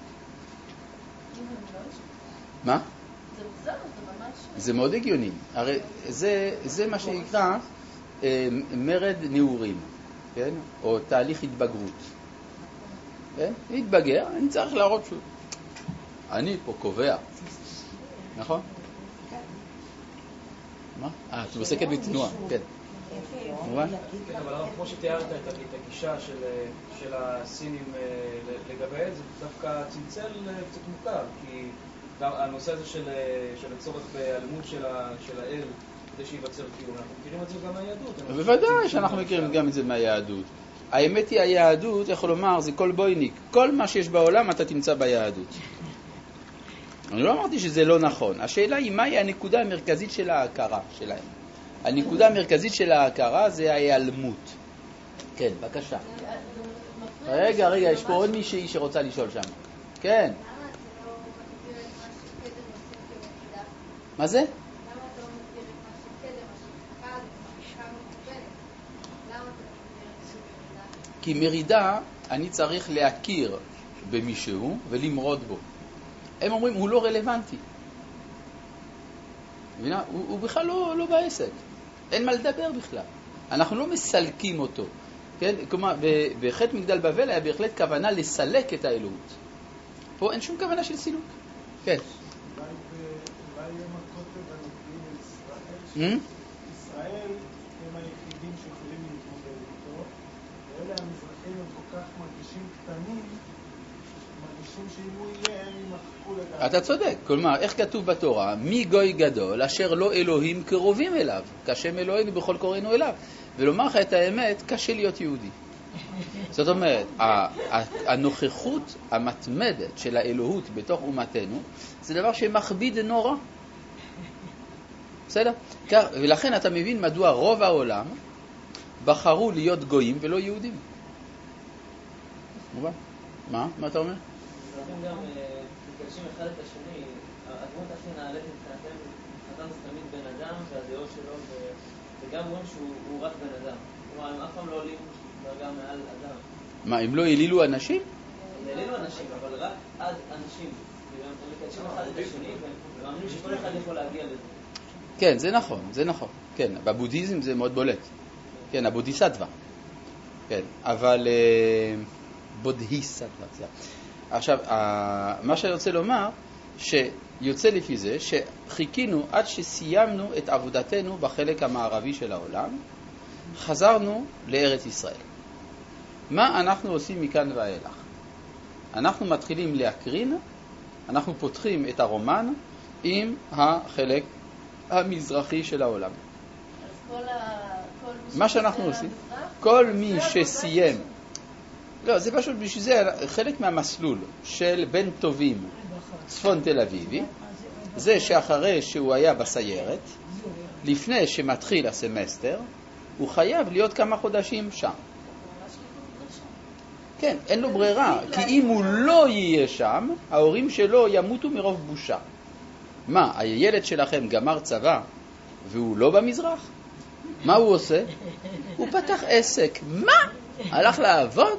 מה? זה מוזר, זה ממש... זה מאוד הגיוני. הרי זה מה שנקרא מרד נעורים, כן? או תהליך התבגרות. כן? להתבגר, אני צריך להראות שהוא. אני פה קובע. נכון? מה? את עוסקת בתנועה, כן. מובן? כן, אבל כמו שתיארת את הגישה של הסינים לגבי זה, דווקא צלצל קצת מוכר, כי הנושא הזה של הצורך בהיעלמות של האל כדי שייווצר קיום, אנחנו מכירים את זה גם מהיהדות. בוודאי שאנחנו מכירים גם את זה מהיהדות. האמת היא, היהדות, יכול לומר, זה כל בויניק. כל מה שיש בעולם אתה תמצא ביהדות. אני לא אמרתי שזה לא נכון. השאלה היא מהי הנקודה המרכזית של ההכרה שלהם. הנקודה המרכזית של ההכרה זה ההיעלמות. כן, בבקשה. רגע, יש פה עוד מישהי שרוצה לשאול שם. כן. מה זה? כי מרידה אני צריך להכיר במישהו ולמרוד בו. הם אומרים, הוא לא רלוונטי. מבינה? הוא בכלל לא בעסק. אין מה לדבר בכלל. אנחנו לא מסלקים אותו. כן? כלומר, בחטא מגדל בבל היה בהחלט כוונה לסלק את האלוהות. פה אין שום כוונה של סילוק. כן. אולי יום הכותב הנוגעים לישראל, ישראל הם היחידים שיכולים להתמודד איתו, ואלה המזרחים הם כל כך מרגישים קטנים, מרגישים שאם הוא יהיה הם ימחקו לגמרי. אתה צודק. כלומר, איך כתוב בתורה? מי גוי גדול אשר לא אלוהים קרובים אליו, כשם אלוהינו בכל קוראינו אליו. ולומר לך את האמת, קשה להיות יהודי. זאת אומרת, הנוכחות המתמדת של האלוהות בתוך אומתנו, זה דבר שמכביד נורא. בסדר? ולכן אתה מבין מדוע רוב העולם בחרו להיות גויים ולא יהודים. מובן? מה אתה אומר? אנחנו גם מתקדשים אחד את השני. הדמות הכי נעלית מבחינתם, מבחינתם זה תמיד בן אדם והדעות שלו, וגם אומרים שהוא רק בן אדם. כלומר, הם אף פעם לא עולים דרגה מעל אדם. מה, הם לא העלילו אנשים? העלילו אנשים, אבל רק עד אנשים. הם מתקדשים אחד את השני, ומאמינים שכל אחד יכול להגיע לזה. כן, זה נכון. כן, בבודהיזם זה מאוד בולט. כן, הבודהיסטווה. כן, אבל בודהיסטווה. עכשיו, מה שאני רוצה לומר, שיוצא לפי זה שחיכינו עד שסיימנו את עבודתנו בחלק המערבי של העולם, חזרנו לארץ ישראל. מה אנחנו עושים מכאן ואילך? אנחנו מתחילים להקרין, אנחנו פותחים את הרומן עם החלק המזרחי של העולם. מה שאנחנו עושים, כל מי שסיים, לא, זה פשוט בשביל זה חלק מהמסלול של בן טובים צפון תל אביבי, זה שאחרי שהוא היה בסיירת, לפני שמתחיל הסמסטר, הוא חייב להיות כמה חודשים שם. כן, אין לו ברירה, כי אם הוא לא יהיה שם, ההורים שלו ימותו מרוב בושה. מה, הילד שלכם גמר צבא והוא לא במזרח? מה הוא עושה? הוא פתח עסק. מה? הלך לעבוד?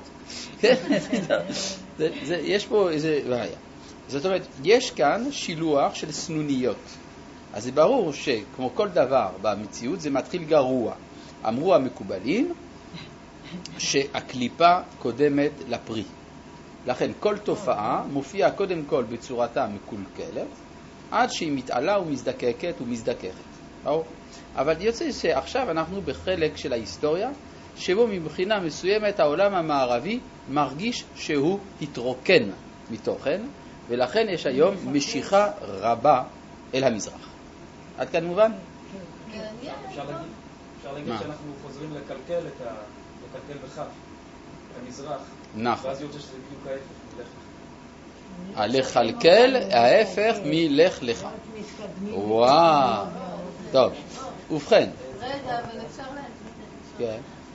יש פה איזה בעיה. זאת אומרת, יש כאן שילוח של סנוניות. אז זה ברור שכמו כל דבר במציאות זה מתחיל גרוע. אמרו המקובלים שהקליפה קודמת לפרי. לכן כל תופעה מופיעה קודם כל בצורתה מקולקלת, עד שהיא מתעלה ומזדקקת ומזדקכת. אבל יוצא שעכשיו אנחנו בחלק של ההיסטוריה, שבו מבחינה מסוימת העולם המערבי מרגיש שהוא התרוקן מתוכן, ולכן יש היום משיכה רבה אל המזרח. עד כאן מובן? אפשר להגיד שאנחנו חוזרים לקלקל בכף, את המזרח. נכון. ואז יוצא שזה בדיוק ההפך. לכלכל ההפך מלך לך. וואו. טוב, ובכן. רגע, אבל אפשר להגיד. כן.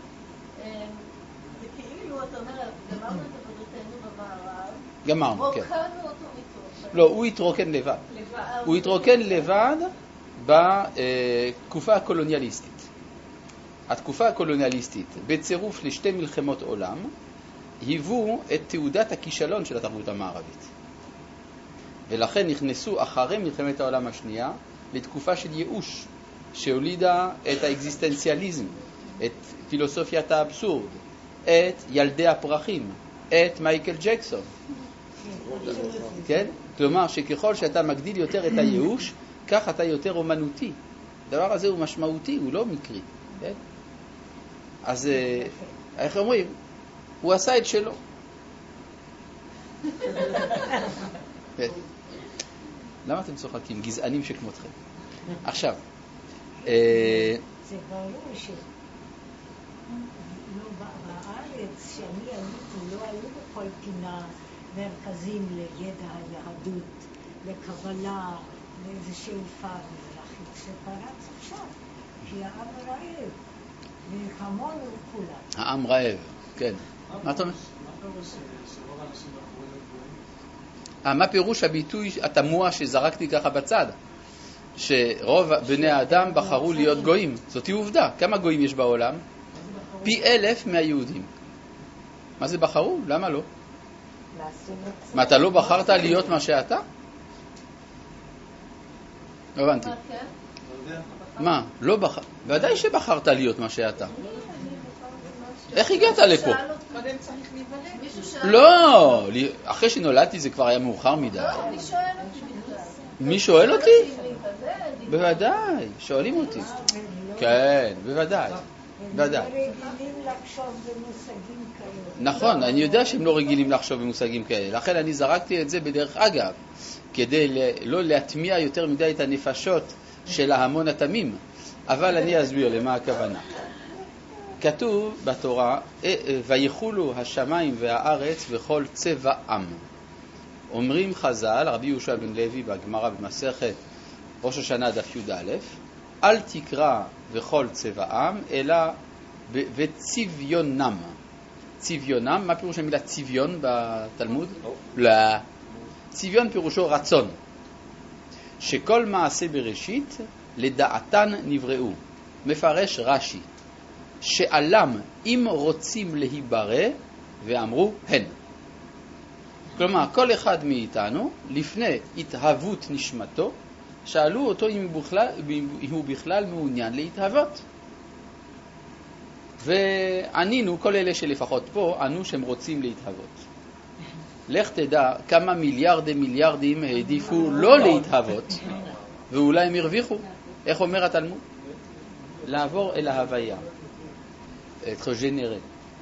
זה כאילו, אתה אומר, גמרנו את עבודתנו במערב. גמרנו, כן. רוקנו אותו מתוכן. לא, הוא התרוקן לבד. הוא התרוקן לבד בתקופה הקולוניאליסטית. התקופה הקולוניאליסטית, בצירוף לשתי מלחמות עולם, היוו את תעודת הכישלון של התרבות המערבית. ולכן נכנסו אחרי מלחמת העולם השנייה לתקופה של ייאוש, שהולידה את האקזיסטנציאליזם, את פילוסופיית האבסורד, את ילדי הפרחים, את מייקל ג'קסון. כן? כלומר שככל שאתה מגדיל יותר את הייאוש, כך אתה יותר אומנותי. הדבר הזה הוא משמעותי, הוא לא מקרי. כן? אז איך אומרים? הוא עשה את שלו. למה אתם צוחקים? גזענים שכמותכם. עכשיו, זה ברור בארץ שאני הייתי, לא היו בכל פינה מרכזים לידע היהדות, לקבלה, לאיזה שאיפה מזרחית. זה פרץ עכשיו, כי העם רעב, וכמונו כולם. העם רעב, כן. מה אתה אומר? מה פירוש הביטוי התמוה שזרקתי ככה בצד? שרוב בני האדם בחרו להיות גויים. זאת היא עובדה. כמה גויים יש בעולם? פי 1000 מהיהודים. מה זה בחרו? למה לא? מה, אתה לא בחרת להיות מה שאתה? לא הבנתי. מה? לא בחרת? ודאי שבחרת להיות מה שאתה. איך הגעת לפה? לא, אחרי שנולדתי זה כבר היה מאוחר מדי. מי שואל אותי? בוודאי, שואלים אותי. כן, בוודאי. בוודאי. נכון, אני יודע שהם לא רגילים לחשוב במושגים כאלה. לכן אני זרקתי את זה בדרך אגב, כדי לא להטמיע יותר מדי את הנפשות של ההמון התמים. אבל אני אסביר למה הכוונה. כתוב בתורה, ויחולו השמיים והארץ וכל צבעם. אומרים חז"ל, רבי יהושע בן לוי בגמרא במסכת ראש השנה דף י"א, אל תקרא וכל צבעם, אלא וצביונם. צביונם, מה פירוש המילה צביון בתלמוד? לא. צביון פירושו רצון. שכל מעשה בראשית לדעתן נבראו. מפרש רש"י. שעלם אם רוצים להיברא ואמרו הן. כלומר, כל אחד מאיתנו, לפני התהוות נשמתו, שאלו אותו אם הוא בכלל מעוניין להתהוות. וענינו, כל אלה שלפחות פה, ענו שהם רוצים להתהוות. לך תדע כמה מיליארדים העדיפו לא להתהוות, ואולי הם הרוויחו. איך אומר התלמוד? לעבור אל ההוויה. être généré.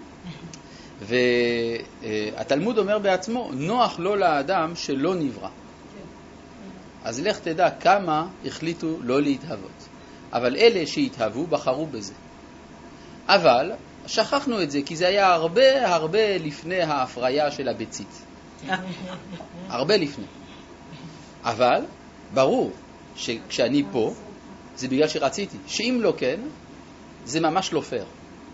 והתלמוד אומר בעצמו, נוח לו לאדם שלא נברא. אז לך תדע כמה החליטו לא להתהוות. אבל אלה שהתהוו בחרו בזה. אבל שכחנו את זה, כי זה היה הרבה לפני ההפריה של הביצית. הרבה לפני. אבל ברור שכשאני פה, זה בגלל שרציתי. שאם לא כן, זה ממש לא פייר.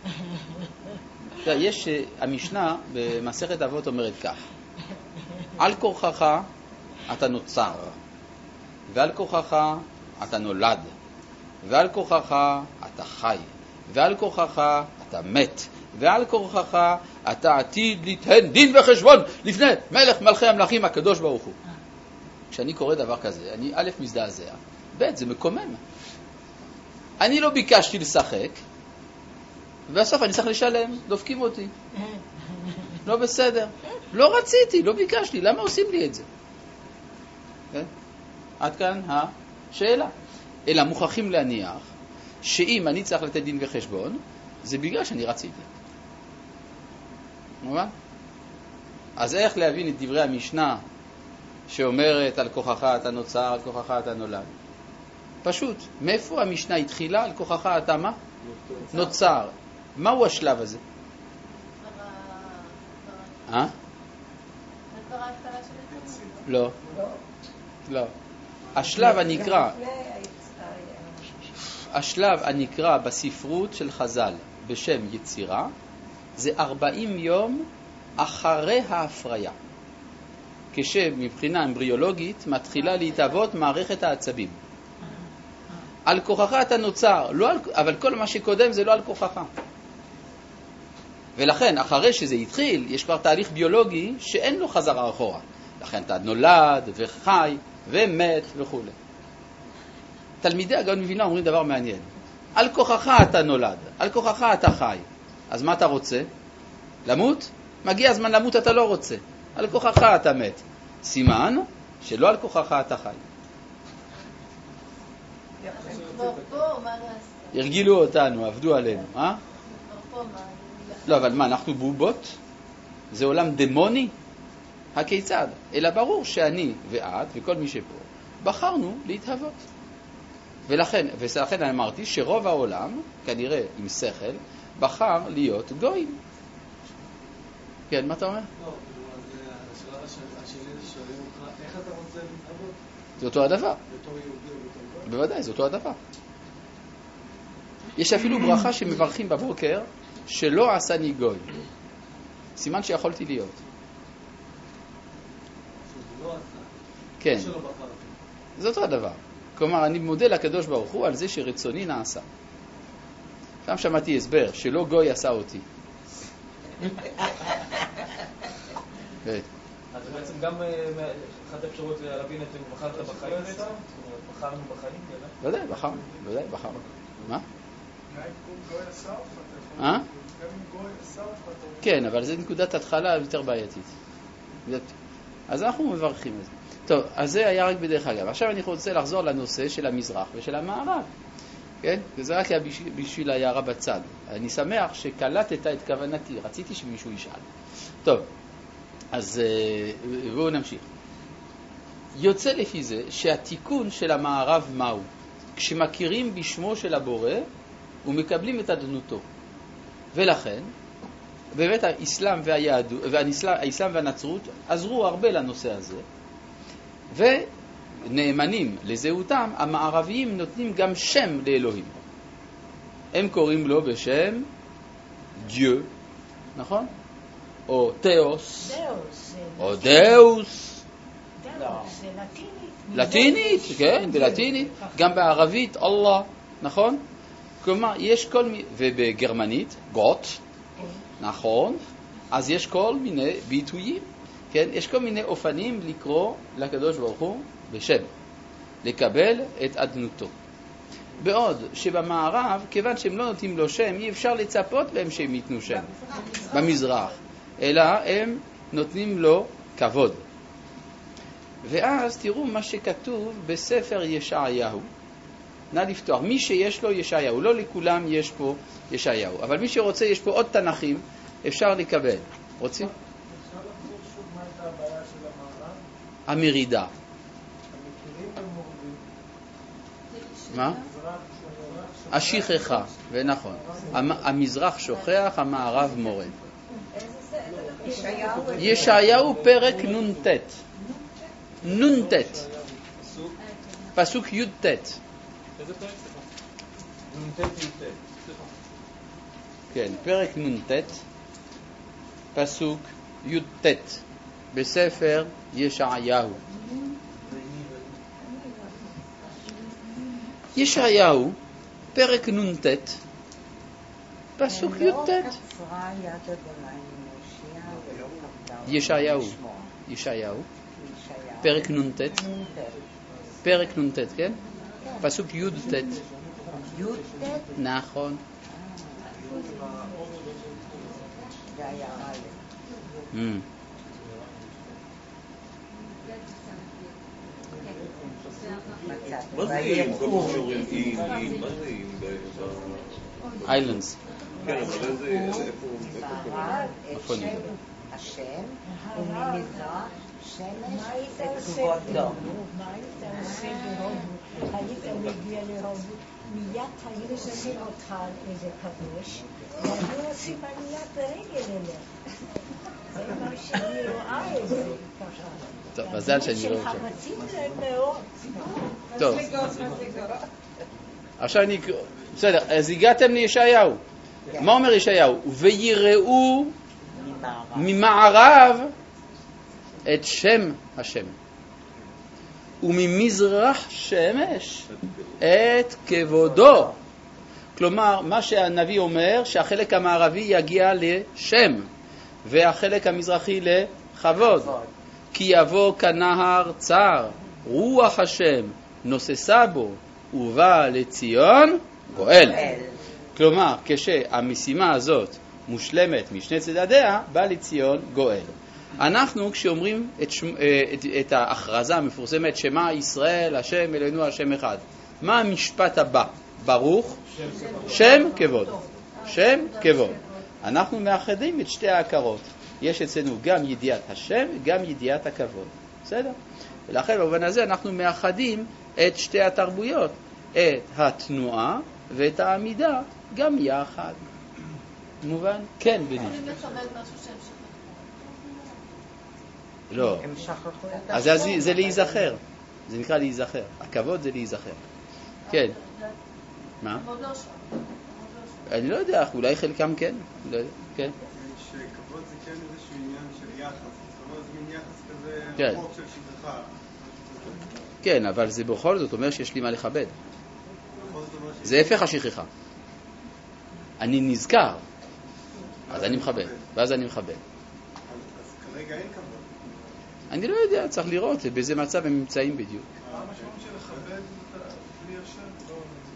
יש, המשנה במסכת אבות אומרת כך, על כורחך אתה נוצר, ועל כורחך אתה נולד, ועל כורחך אתה חי, ועל כורחך אתה מת, ועל כורחך אתה עתיד ליתן דין וחשבון לפני מלך מלכי המלכים הקדוש ברוך הוא. כשאני קורא דבר כזה, אני א' מזדעזע, ב' זה מקומם. אני לא ביקשתי לשחק, ובסוף אני צריך לשלם, דופקים אותי. לא בסדר. לא רציתי, לא ביקשתי, למה עושים לי את זה? כן? עד כאן השאלה. אלא מוכרחים להניח שאם אני צריך לתת דין וחשבון, זה בגלל שאני רציתי. מובן? אז איך להבין את דברי המשנה שאומרת על כוחך אתה נוצר, על כוחך אתה נולד? פשוט, מאיפה המשנה התחילה? על כוחך אתה מה? נוצר. מהו השלב הזה? לא. לא. השלב הנקרא בספרות של חז"ל בשם יצירה זה 40 יום אחרי ההפריה. כשמבחינה אמבריולוגית מתחילה להתהוות מערכת העצבים. על כוחך אתה נוצר, לא על, אבל כל מה שקודם זה לא על כוחך. ולכן, אחרי שזה התחיל, יש כבר תהליך ביולוגי שאין לו חזרה אחורה. לכן אתה נולד וחי ומת וכו'. תלמידי הגאון מווילנה אומרים דבר מעניין. על כוחך אתה נולד, על כוחך אתה חי. אז מה אתה רוצה? למות? מגיע הזמן למות אתה לא רוצה. על כוחך אתה מת. סימן שלא על כוחך אתה חי. הרגילו אותנו, עבדו עלינו, פה לא, אבל מה, אנחנו בובות? זה עולם דמוני? הכיצד? אלא ברור שאני ואת וכל מי שפה בחרנו להתהוות. ולכן אני אמרתי שרוב העולם, כנראה עם שכל, בחר להיות גויים. כן, מה אתה אומר? לא, השאלה שלי זה שואלים אותך, איך אתה רוצה להתהוות? זה אותו הדבר. בתור יהודי או בתור גוי? בוודאי, זה אותו הדבר. יש אפילו ברכה שמברכים בבוקר, שלא עשני גוי. סימן שיכולתי להיות. לא עשה. כן. שלא בחרתי. זה אותו הדבר. כלומר, אני מודה לקדוש ברוך הוא על זה שרצוני נעשה. שם שמעתי הסבר, שלא גוי עשה אותי. אז בעצם גם אחת האפשרות להבין את זה, בחרת בחיים בעצם? זאת אומרת, בחרנו בחיים, כן? ודאי, בחרנו. מה? גם אם גוי עשה אותך, אתה יכול... אה? גם אם גוי עשה אותך, אתה יכול... כן, אבל זו נקודת התחלה יותר בעייתית. אז אנחנו מברכים את זה. טוב, אז זה היה רק בדרך אגב. עכשיו אני רוצה לחזור לנושא של המזרח ושל המערב. כן? זה רק היה בשביל הערה בצד. אני שמח שקלטת את כוונתי. רציתי שמישהו ישאל. טוב, אז בואו נמשיך. יוצא לפי זה שהתיקון של המערב מהו? כשמכירים בשמו של הבורא ומקבלים את אדנותו. ולכן, באמת האסלאם והאסלאם והנצרות עזרו הרבה לנושא הזה. ונאמנים לזהותם, המערביים נותנים גם שם לאלוהים. הם קוראים לו בשם דיו, נכון? או תאוס, או דאוס. זה לטינית. לטינית, כן, בלטינית. גם בערבית, אללה, נכון? כלומר, יש כל מיני, ובגרמנית, גוט, נכון? אז יש כל מיני ביטויים. כן, יש כל מיני אופנים לקרוא לקדוש ברוך הוא בשם, לקבל את אדנותו. בעוד שבמערב, כיוון שהם לא נותנים לו שם, אי אפשר לצפות בהם שהם ייתנו שם במזרח, אלא הם נותנים לו כבוד. ואז תראו מה שכתוב בספר ישעיהו. נא לפתוח, מי שיש לו ישעיהו, לא לכולם יש פה ישעיהו, אבל מי שרוצה, יש פה עוד תנכים, אפשר לקבל. רוצים? המרידה. מה? השכחה, ונכון. המזרח שוכח, המערב מורה. ישעיהו פרק נ"ט. נ"ט. פסוק י"ט. איזה פרק? נ"ט י"ט. כן, פרק נ"ט, פסוק י"ט. בספר ישעיהו. ישעיהו, פרק נ"ט, פסוק י"ט. ישעיהו, פרק נ"ט, פרק נ"ט, כן? פסוק י"ט. נכון. מה זה עם כל מה שאומרים איים? מה זה איים? איילנדס. כן, אבל איפה שם השם וממזרח שמש את כבודו. מה היית עושה בהודו? היית מגיע להודו, מיד היו שמים אותך על איזה כבוש, והיו עושים עליית ברגל אליך. זה מה שאני רואה את זה ככה. טוב, מזל שאני לא שלך מתאים להם מאוד. טוב. עכשיו אני... בסדר, אז הגעתם לישעיהו. מה אומר ישעיהו? ויראו ממערב את שם השם, וממזרח שמש את כבודו. כלומר, מה שהנביא אומר, שהחלק המערבי יגיע לשם, והחלק המזרחי לכבוד. כי יבוא כנהר צר, רוח השם נוססה בו, ובא לציון גואל. כלומר, כשהמשימה הזאת מושלמת משני צדדיה, בא לציון גואל. אנחנו, כשאומרים את ההכרזה המפורסמת, שמה ישראל, השם אלוהינו, השם אחד, מה המשפט הבא? ברוך, שם כבוד. שם כבוד. אנחנו מאחדים את שתי ההכרות. יש אצלנו גם ידיעת השם, גם ידיעת הכבוד. בסדר? ולכן במובן הזה אנחנו מאחדים את שתי התרבויות, את התנועה ואת העמידה, גם יחד. מובן? כן, בני. יכולים לקבל משהו שהם שכחו. לא. הם שכחו את אז זה להיזכר. זה נקרא להיזכר. הכבוד זה להיזכר. כן. מה? עוד לא שם. אני לא יודע, אולי חלקם כן. לא יודע. כן. שכבוד זה כן איזשהו עניין של יחס. זאת אומרת, זה מין יחס כן. כזה רחוק של שכחה. כן, אבל זה בכל זאת אומר שיש לי מה לכבד. זה הפך השכחה. אני נזכר, אז אני מכבד, ואז אני מכבד. אז כרגע אין כבוד. אני לא יודע, צריך לראות באיזה מצב הם נמצאים בדיוק. מה המשמעות של לכבד בלי השם?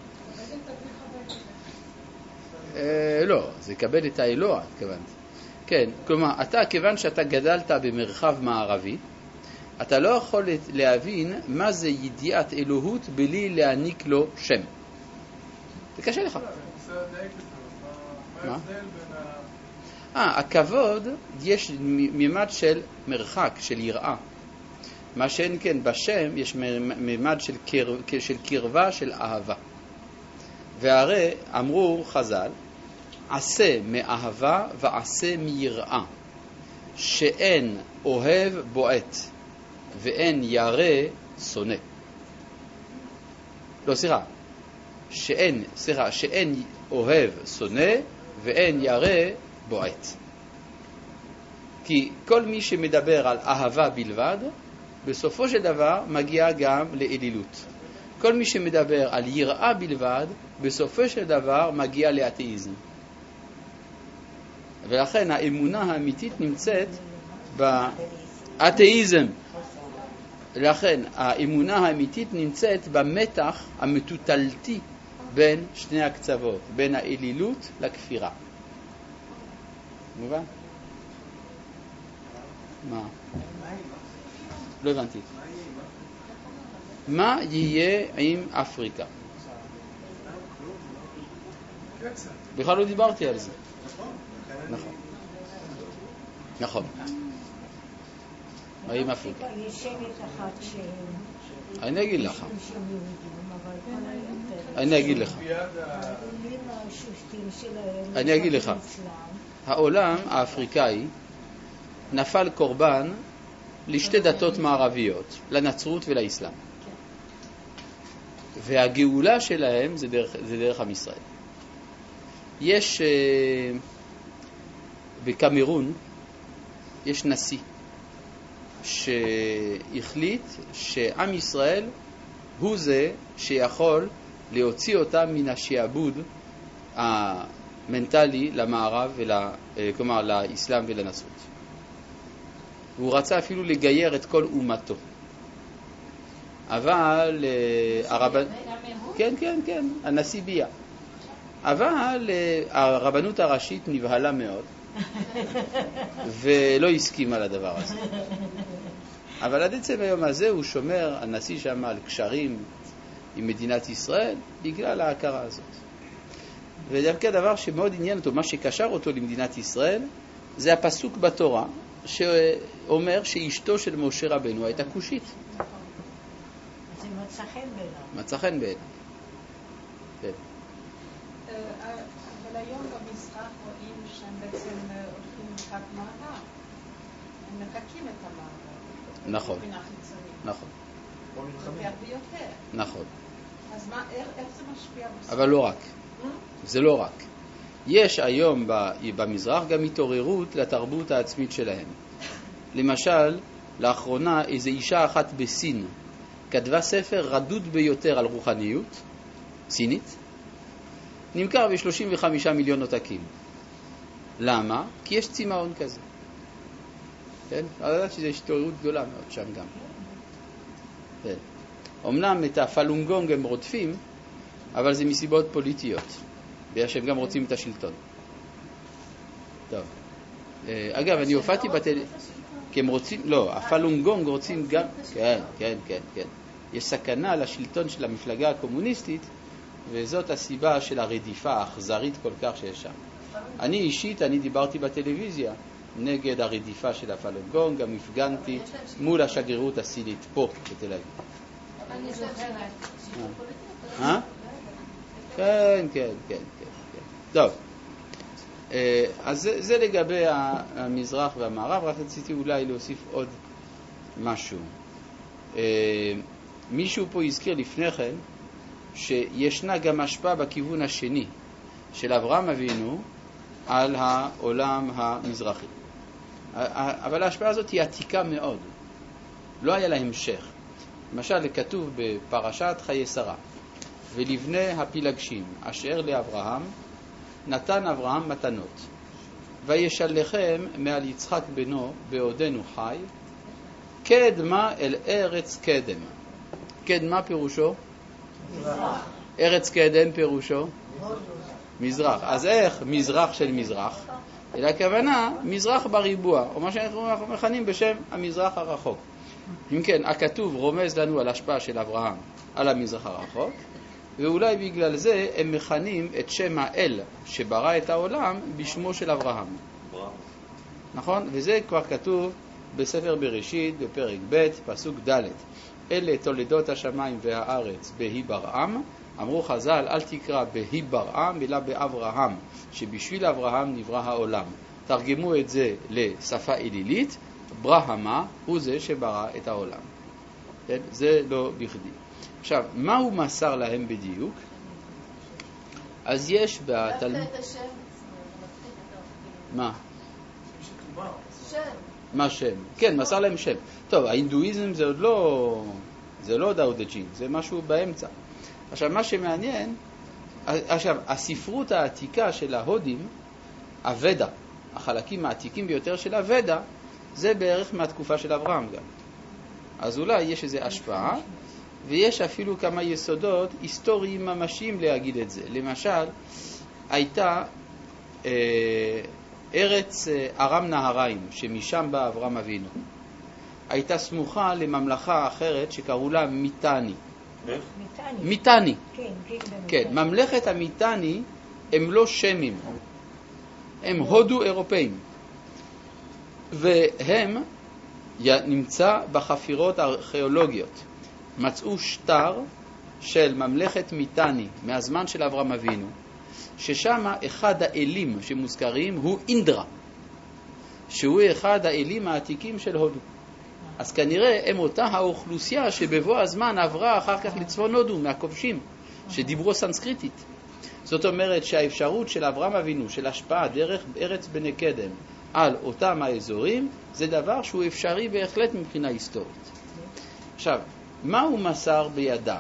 לא, זה כבד את האלוה, התכוונתי. כן, כלומר, אתה, כיוון שאתה גדלת במרחב מערבי, אתה לא יכול להבין מה זה ידיעת אלוהות בלי להעניק לו שם. זה קשה לך. מה? הכבוד, יש מימד של מרחק, של יראה. מה שאין כן בשם, יש מימד של קרבה, של אהבה. והרי אמרו חז"ל, עשה מאהבה ועשה מיראה, שאין אוהב בועט ואין ירא שונא. לא, שאין אוהב שונא ואין ירא בועט. כי כל מי שמדבר על אהבה בלבד, בסופו של דבר מגיע גם לאלילות. כל מי שמדבר על יראה בלבד, בסופו של דבר מגיע לאתאיזם. ולכן האמונה האמיתית נמצאת באתאיזם. לכן האמונה האמיתית נמצאת במתח המטוטלתי בין שני הקצוות, בין האלילות לכפירה. מובן? מה? לא הבנתי. מה יהיה עם אפריקה? בכלל לא דיברתי על זה. נכון. נכון. מה עם אפריקה? יש שבט אחד אני אגיד לך. שהם יהודים, אבל כל היותר... אני אגיד לך. העולים השופטים שלהם... אני אגיד לך. העולם האפריקאי נפל קורבן לשתי דתות מערביות, לנצרות ולאסלאם. והגאולה שלהם זה דרך עם ישראל. יש בקמרון יש נשיא שהחליט שעם ישראל הוא זה שיכול להוציא אותם מן השעבוד המנטלי למערב, כלומר לאסלאם ולנצרות. והוא רצה אפילו לגייר את כל אומתו. אבל כן, הנשיא ביה. אבל הרבנות הראשית נבהלה מאוד ולא הסכימה לדבר הזה. אבל עד עצם היום הזה הוא שומר, הנשיא שם, על קשרים עם מדינת ישראל בגלל ההכרה הזאת. ודווקא הדבר שמאוד עניין אותו, מה שקשר אותו למדינת ישראל, זה הפסוק בתורה שאומר שאשתו של משה רבנו הייתה כושית. זה מצא חן בעיניו. מצא חן בעיניו. כן. אבל היום במזרח רואים שהם בעצם הולכים לקראת מערב. הם מקקים את המערב. נכון. מבחינה חיצונית. נכון. יותר ויותר. נכון. אז איך זה משפיע בסוף? אבל לא רק. זה לא רק. יש היום במזרח גם התעוררות לתרבות העצמית שלהם. למשל, לאחרונה איזו אישה אחת בסין כתבה ספר רדוד ביותר על רוחניות, סינית, נמכר ב-35 מיליון עותקים. למה? כי יש צמאון כזה. כן? אני יודעת שזו התעוררות גדולה מאוד שם גם. כן. אמנם את הפלונגונג הם רודפים, אבל זה מסיבות פוליטיות. בגלל שהם גם רוצים את השלטון. טוב. אגב, אני הופעתי כי הם רוצים, לא, הפלונגונג רוצים גם, כן. יש סכנה לשלטון של המפלגה הקומוניסטית, וזאת הסיבה של הרדיפה האכזרית כל כך שיש שם. אני אישית, אני דיברתי בטלוויזיה נגד הרדיפה של הפלונגון, גם הפגנתי מול השגרירות הסינית פה בתל אביב. אני זוכרת. כן. טוב, אז זה לגבי המזרח והמערב. רק רציתי אולי להוסיף עוד משהו. מישהו פה הזכיר לפני כן שישנה גם השפעה בכיוון השני של אברהם אבינו על העולם המזרחי. אבל ההשפעה הזאת היא עתיקה מאוד. לא היה לה המשך. למשל, כתוב בפרשת חיי שרה, ולבני הפילגשים אשר לאברהם נתן אברהם מתנות, וישלחם מעל יצחק בנו בעודנו חי, קדמה אל ארץ קדם. קדמה פירושו? מזרח. ארץ קדם פירושו? מזרח. אז איך מזרח של מזרח? אלא הכוונה מזרח בריבוע, או מה שאנחנו מכנים בשם המזרח הרחוק. אם כן, הכתוב רומז לנו על השפעה של אברהם על המזרח הרחוק, ואולי בגלל זה הם מכנים את שם האל שברא את העולם בשמו של אברהם. נכון? וזה כבר כתוב בספר בראשית בפרק ב' פסוק ד'. אלה תולדות השמיים והארץ בהי ברעם. אמרו חז"ל, אל תקרא בהי ברעם אלא באברהם, שבשביל אברהם נברא העולם. תרגמו את זה לשפה אלילית, ברהמה הוא זה שברא את העולם. זה לא בכדי. עכשיו, מה הוא מסר להם בדיוק? אז יש בתלמוד... מה? מה שם? כן, מסר להם שם. טוב, ההינדואיזם זה עוד לא דאו דה ג'ין, זה משהו באמצע. עכשיו, מה שמעניין, הספרות העתיקה של ההודים, הוודה, החלקים העתיקים ביותר של הוודה, זה בערך מהתקופה של אברהם גם. אז אולי יש איזו השפעה, ויש אפילו כמה יסודות היסטוריים ממשיים להגיד את זה. למשל, הייתה ארץ ארם נהריים, שמשם בא אברהם אבינו. הייתה סמוכה לממלכה אחרת שקראו לה מיטני. מיטני. כן, ממלכת המיטני הם לא שמים, הם הודו אירופאים. והם נמצא בחפירות הארכיאולוגיות. מצאו שטר של ממלכת מיטני מהזמן של אברהם אבינו, ששם אחד האלים שמוזכרים הוא אינדרה, שהוא אחד האלים העתיקים של הודו. אז כנראה הם אותה האוכלוסייה שבבוא הזמן עברה אחר כך לצפון הודו מהכובשים שדיברו סנסקריטית. זאת אומרת שהאפשרות של אברהם אבינו של השפעה דרך ארץ בני קדם על אותם האזורים זה דבר שהוא אפשרי בהחלט מבחינה היסטורית. עכשיו, מה הוא מסר בידם?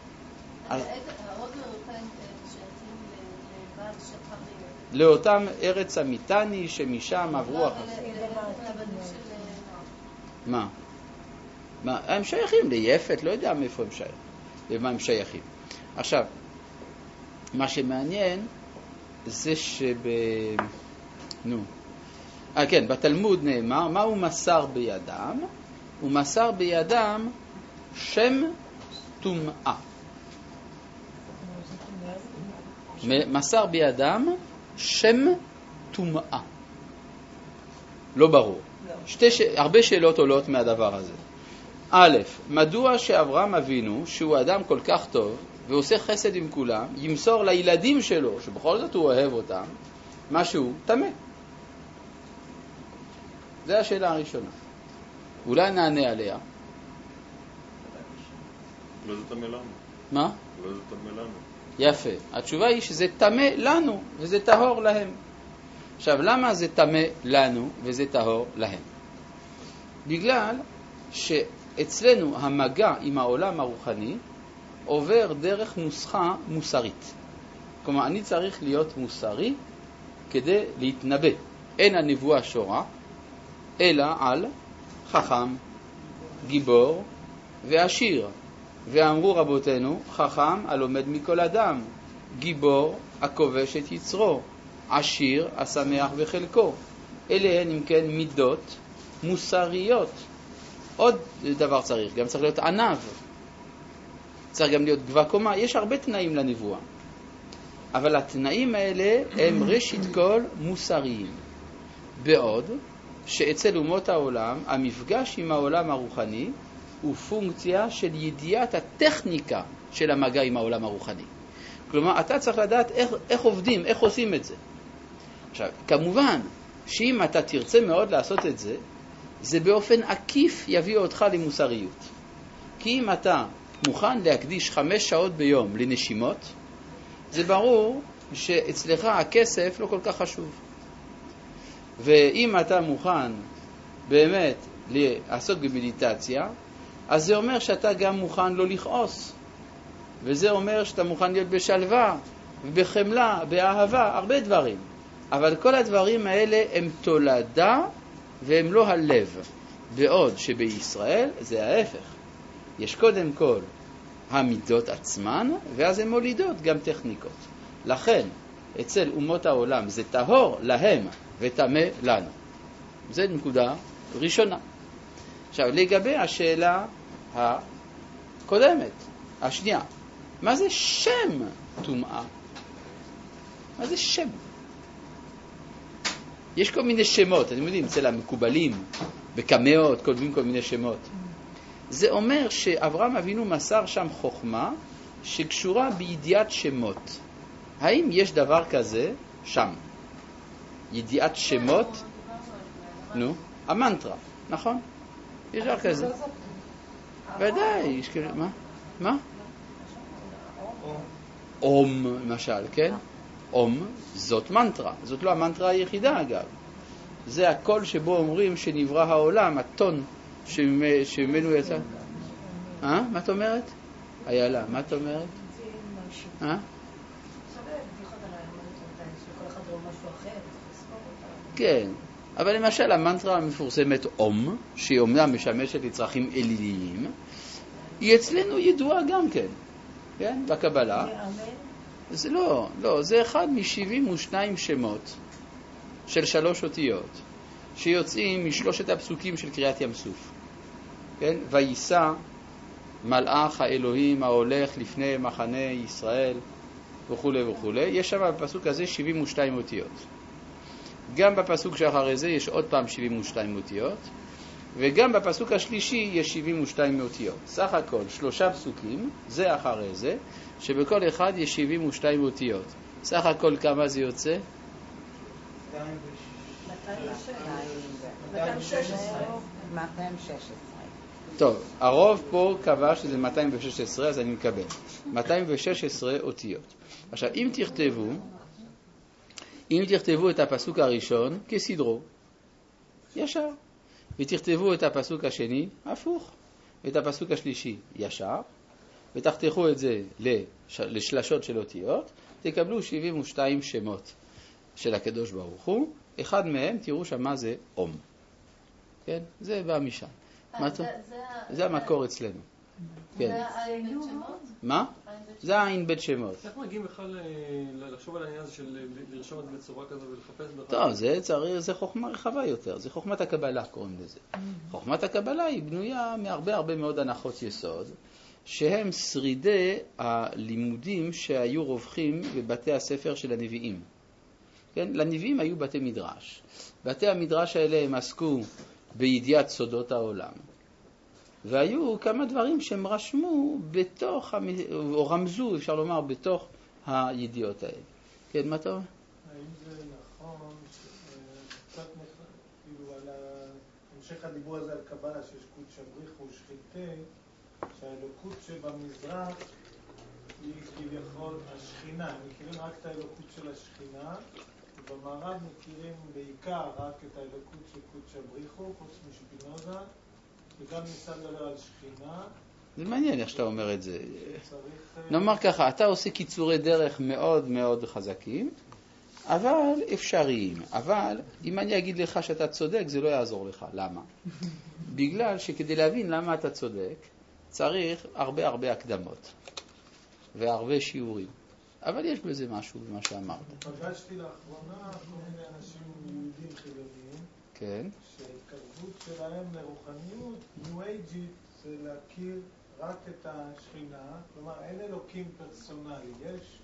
לאותם ארץ המיטני שמשם עברו מה? הם שייכים ליפת, לא יודע מאיפה הם שייכים, למה הם שייכים. עכשיו, מה שמעניין זה כן, בתלמוד נאמר, מה הוא מסר בידם? הוא מסר בידם שם טומאה. מסר בידם שם טומאה. לא ברור. הרבה שאלות עולות מהדבר הזה. א', מדוע שאברהם אבינו, שהוא אדם כל כך טוב ועושה חסד עם כולם, ימסור לילדים שלו, שבכל זאת הוא אוהב אותם, משהו טמא? זו השאלה הראשונה. אולי נענה עליה. לא זה טמא לנו. מה? לא זה טמא לנו. יפה. התשובה היא שזה טמא לנו וזה טהור להם. עכשיו, למה זה טמא לנו וזה טהור להם? בגלל שאצלנו המגע עם העולם הרוחני עובר דרך נוסחה מוסרית. כלומר, אני צריך להיות מוסרי כדי להתנבא. אין הנבואה שורה, אלא על חכם, גיבור ועשיר. ואמרו רבותינו, חכם הלומד מכל אדם, גיבור הכובש את יצרו, עשיר השמח בחלקו. אלה הן אם כן מידות מוסריות. עוד דבר צריך, גם צריך להיות ענב, צריך גם להיות גבוה קומה. יש הרבה תנאים לנבואה. אבל התנאים האלה הם ראשית כל מוסריים. בעוד שאצל אומות העולם, המפגש עם העולם הרוחני הוא פונקציה של ידיעת הטכניקה של המגע עם העולם הרוחני. כלומר, אתה צריך לדעת איך עובדים, איך עושים את זה. עכשיו, כמובן, שאם אתה תרצה מאוד לעשות את זה, זה באופן עקיף יביא אותך למוסריות. כי אם אתה מוכן להקדיש 5 שעות ביום לנשימות, זה ברור שאצלך הכסף לא כל כך חשוב. ואם אתה מוכן באמת לעסוק במדיטציה, אז זה אומר שאתה גם מוכן לא לכעוס. וזה אומר שאתה מוכן להיות בשלווה, בחמלה, באהבה, הרבה דברים. אבל כל הדברים האלה הם תולדה והם לא הלב. בעוד שבישראל זה ההפך. יש קודם כל המידות עצמן, ואז הן מולידות גם טכניקות. לכן, אצל אומות העולם זה טהור להם וטמא לנו. זו נקודה ראשונה. עכשיו, לגבי השאלה הקודמת, השנייה, מה זה שם טומאה? מה זה שם? יש כל מיני שמות, אתם יודעים, אצל המקובלים, בקמאות, כותבים כל מיני שמות. זה אומר שאברהם אבינו מסר שם חוכמה שקשורה בידיעת שמות. האם יש דבר כזה שם? ידיעת שמות? נו, המנטרה, נכון? יש דבר כזה. ודאי, יש כאלה, מה? מה? אום, למשל, כן? אום, זאת מנטרה. זאת לא המנטרה היחידה, אגב. זה הקול שבו אומרים שנברא העולם, הטון שממנו יצא. מה את אומרת? איילה, מה את אומרת? כן, אבל למשל המנטרה המפורסמת אום, שהיא אומנם משמשת לצרכים אליליים, היא אצלנו ידועה גם כן, כן? בקבלה. זה לא, זה אחד מ-72 שמות של 3 אותיות, שיוצאים משלושת הפסוקים של קריאת ים סוף. כן? ויסע מלאך האלוהים ההולך לפני מחנה ישראל וכו' וכו'. יש שם בפסוק הזה 72 אותיות. גם בפסוק שאחרי זה יש עוד פעם 72 אותיות, וגם בפסוק השלישי יש 72 אותיות. סך הכל 3 פסוקים, זה אחרי זה, שבכל אחד יש 72 אותיות. סך הכל כמה זה יוצא? 216. טוב, הרוב פה קבע שזה 216, אז אני מקבל. 216 אותיות. עכשיו, אם תכתבו את הפסוק הראשון כסדרו, ישר, ותכתבו את הפסוק השני הפוך, ואת הפסוק השלישי ישר, ותחתכו את זה לשלשות של אותיות, תקבלו 72 שמות של הקדוש ברוך הוא. אחד מהם, תראו שמה זה אום. כן? זה בא משם. זה המקור אצלנו. זה העין בית שמות? מה? זה העין בית שמות. איך מגיעים בכלל לחשוב על העניין הזה של לרשום את זה בצורה כזו ולחפש בכלל? טוב, זה חוכמה רחבה יותר. זה חוכמת הקבלה, קוראים לזה. חוכמת הקבלה היא בנויה מהרבה מאוד הנחות יסוד, שהם שרידי הלימודים שהיו רווחים בבתי הספר של הנביאים. כן? לנביאים היו בתי מדרש. בתי המדרש האלה הם עסקו בידיעת סודות העולם. והיו כמה דברים שהם רשמו בתוך, או רמזו, אפשר לומר, בתוך הידיעות האלה. כן, מה אתה אומר? האם זה נכון, קצת כאילו על המשך הדיבור הזה על קבלה, שיש קודש הבריחו ושחיתה, שהאלוקות שבמזרח היא כביכול השכינה, הם מכירים רק את האלוקות של השכינה, ובמערב מכירים בעיקר רק את האלוקות של קודש הבריחו, חוץ משפינוזה, וגם ניסה לדבר על שכינה. זה מעניין איך שאתה אומר את זה. נאמר ככה, אתה עושה קיצורי דרך מאוד מאוד חזקים, אבל אפשריים. אבל אם אני אגיד לך שאתה צודק, זה לא יעזור לך. למה? בגלל שכדי להבין למה אתה צודק, צריך הרבה הקדמות והרבה שיעורים. אבל יש בזה משהו במה שאמרת. פגשתי לאחרונה כל מיני אנשים יהודים חילוניים, כן. שההתקרבות שלהם לרוחניות, ניו אייג'ית, זה להכיר רק את השכינה, כלומר אין אלוקים פרסונלי, יש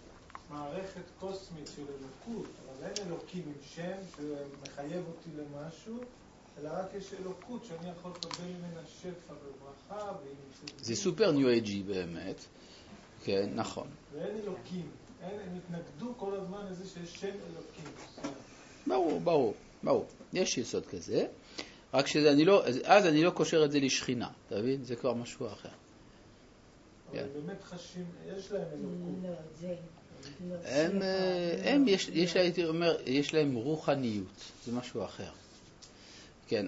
מערכת קוסמית של אלוקות, אבל אין אלוקים עם שם שמחייב אותי למשהו, אלא רק יש אלוקות שאני יכול לקבל ממנה שפע וברכה. זה סופר ניו אייג'י באמת, כן, נכון. ואין אלוקים, הם התנגדו כל הזמן לזה שיש שם אלוקים. ברור, יש יסוד כזה, רק אז אני לא קושר את זה לשכינה, אתה מבין? זה כבר משהו אחר. אבל באמת חשים, יש להם אלוקות. יש להם רוחניות, זה משהו אחר. כן,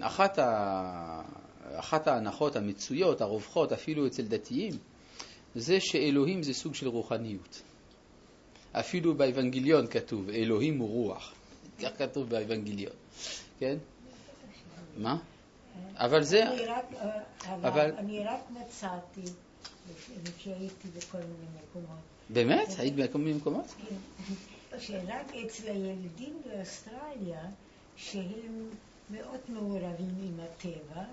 אחת ההנחות המצויות, הרווחות, אפילו אצל דתיים, זה שאלוהים זה סוג של רוחניות. אפילו באבנגליון כתוב, אלוהים הוא רוח. כך כתוב באבנגליון. כן? מה? אבל זה... אני רק מצאתי, כשהייתי בכל מיני מקומות. באמת? היית בכל מיני מקומות? כן. שרק אצל הילדים באוסטרליה, שהם מאוד מעורבים עם הטבע,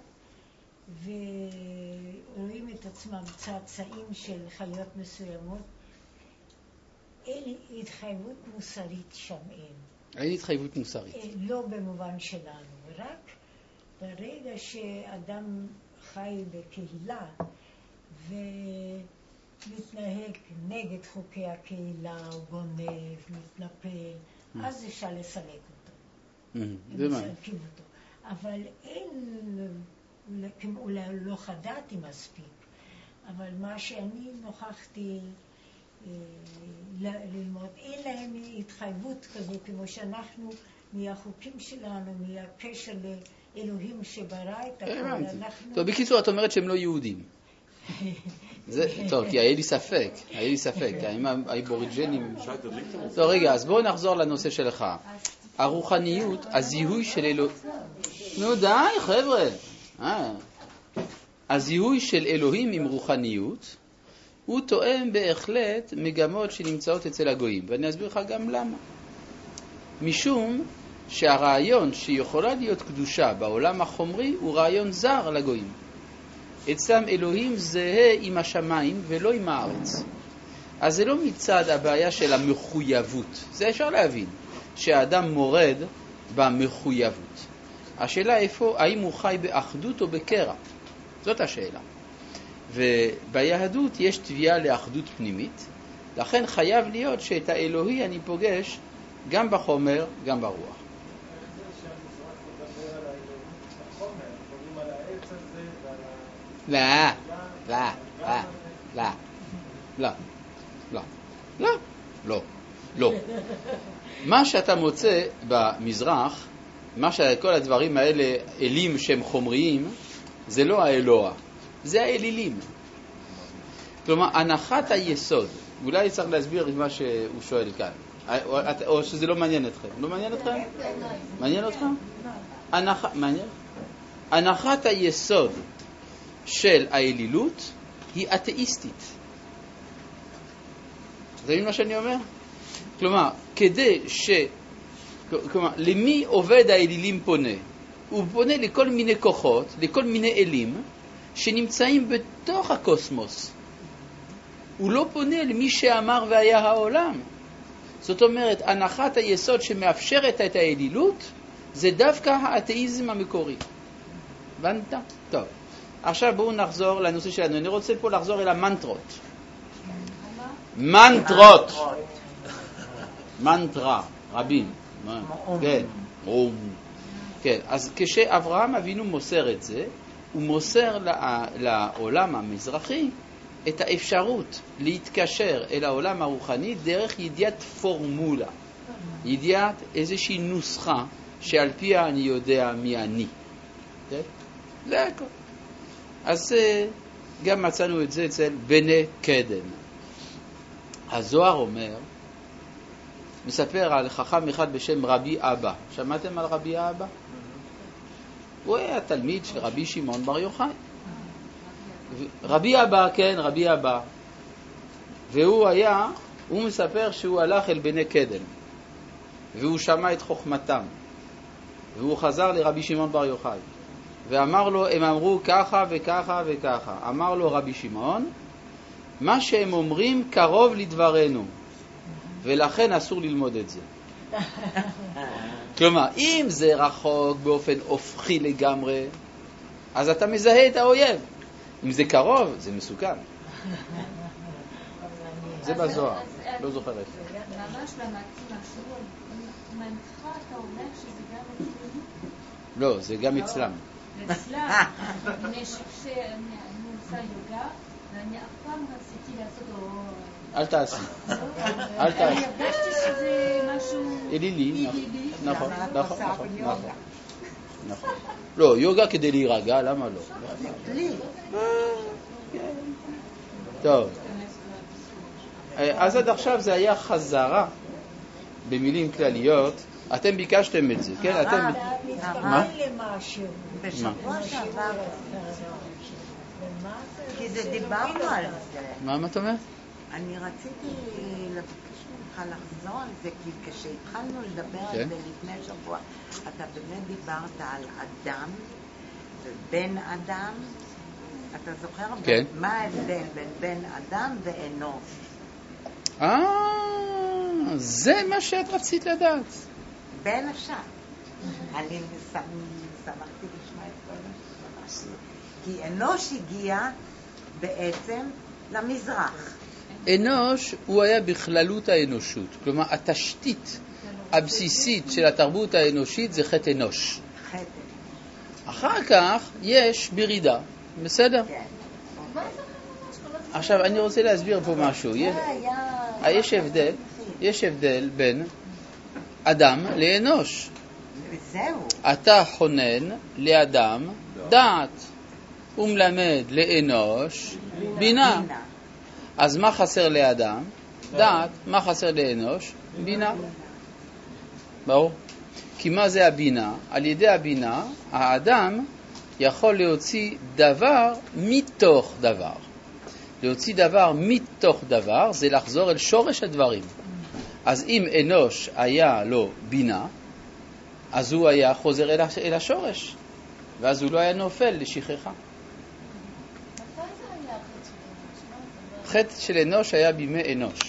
ורואים את עצמם צאצאים של חיות מסוימות, אין התחייבות מוסרית שם אין התחייבות מוסרית. לא במובן שלנו, רק ברגע שאדם חי בקהילה ומתנהג נגד חוקי הקהילה, הוא גונב, מתנפל, אז אפשר לסלק אותו. מסלקים אותו. אבל אולי לא חדעתי מספיק, אבל מה שאני נוכחתי ללמוד, אין להם התחייבות כזו כמו שאנחנו מהחוקים שלנו, מהקשר לאלוהים שברא את הכל. טוב, בקיצור, את אומרת שהם לא יהודים. טוב, כי היה לי ספק, האם האבוריג'נים... טוב, רגע, אז בואו נחזור לנושא שלך. הרוחניות, הזיהוי של אלוהים... נו די, חבר'ה. הזיהוי של אלוהים עם רוחניות, הוא תואם בהחלט מגמות שנמצאות אצל הגויים, ואני אסביר לך גם למה. משום שהרעיון שיכולה להיות קדושה בעולם החומרי הוא רעיון זר לגויים. אצלם אלוהים זהה עם השמיים ולא עם הארץ. אז זה לא מצד הבעיה של המחויבות. זה אפשר להבין, שהאדם מורד במחויבות. השאלה איפה, האם הוא חי באחדות או בקרע? זאת השאלה. וביהדות יש תביעה לאחדות פנימית, לכן חייב להיות שאת האלוהי אני פוגש גם בחומר, גם ברוח. לא. מה שאתה מוצא במזרח, כל הדברים האלה, אלים שהם חומריים, זה לא האלוה, זה האלילים. כלומר, הנחת היסוד, אולי צריך להסביר את מה שהוא שואל כאן, או שזה לא מעניין אתכם. לא מעניין אתכם? מעניין אותך? מעניין? הנחת היסוד של האלילות היא אתאיסטית. זה מה שאני אומר? כלומר, כלומר, למי עובד האלילים פונה? הוא פונה לכל מיני כוחות, לכל מיני אלים, שנמצאים בתוך הקוסמוס. הוא לא פונה למי שאמר והיה העולם. זאת אומרת, הנחת היסוד שמאפשרת את האלילות, זה דווקא האתאיזם המקורי. הבנת? טוב. עכשיו בואו נחזור לנושא שלנו. אני רוצה פה לחזור אל המנטרות. מנטרות. מנטרה, רבים. כן. כן, אז כשאברהם אבינו מוסר את זה, הוא מוסר לעולם המזרחי את האפשרות להתקשר אל העולם הרוחני דרך ידיעת פורמולה, ידיעת איזושהי נוסחה שעל פיה אני יודע מי אני. זה הכל. אז גם מצאנו את זה אצל בני קדם. הזוהר אומר, מספר על חכם אחד בשם רבי אבא. שמעתם על רבי אבא? הוא היה תלמיד של רבי שמעון בר יוחאי. רבי אבא, כן, רבי אבא. והוא מספר שהוא הלך אל בני קדם. והוא שמע את חוכמתם. והוא חזר לרבי שמעון בר יוחאי. ואמר לו, הם אמרו ככה וככה וככה. אמר לו רבי שמעון, מה שהם אומרים קרוב לדברנו. ולכן אסור ללמוד את זה. כלומר, אם זה רחוק באופן הופכי לגמרי, אז אתה מזהה את האויב. אם זה קרוב, זה מסוכן. זה בזוהר, לא זוכר איפה. ממש למדתי משהו, מנחה אתה אומר שזה גם אצלנו? לא, זה גם אצלם. אצלם, כשאני עושה יוגה, ואני אף פעם רציתי לעשות אל תעשי. אני הרגשתי שזה משהו אלילי, נכון. לא, יוגה כדי להירגע, למה לא? טוב. אז עד עכשיו זה היה חזרה במילים כלליות. אתם ביקשתם את זה, כן? אתם... מה? בשבוע שעבר, כי זה דיברנו על זה. מה את אומרת? אני רציתי לבקש ממך לחזור על זה, כי כשהתחלנו לדבר על זה לפני שבוע, אתה באמת דיברת על אדם ובן אדם. אתה זוכר? כן. מה ההבדל בין בן אדם ואנוש? זה מה שאת רצית לדעת. בין השאר. אני שמחתי לשמוע את כל מה ששמחתי. כי אנוש הגיע בעצם למזרח. אנוש הוא היה בכללות האנושות. כלומר, התשתית הבסיסית של התרבות האנושית זה חטא אנוש. חטא. אחר כך יש ברידה. בסדר? כן. עכשיו, אני רוצה להסביר פה משהו. יש הבדל בין אדם לאנוש. זהו. אתה חונן לאדם דעת. הוא מלמד לאנוש בינה. אז מה חסר לאדם? דעת. מה חסר לאנוש? בינה. ברור? כי מה זה הבינה? על ידי הבינה, האדם יכול להוציא דבר מתוך דבר. להוציא דבר מתוך דבר זה לחזור אל שורש הדברים. אז אם אנוש היה לו בינה, אז הוא היה חוזר אל השורש, ואז הוא לא היה נופל לשכחה. מתי זה היה חטא של אנוש היה בימי אנוש.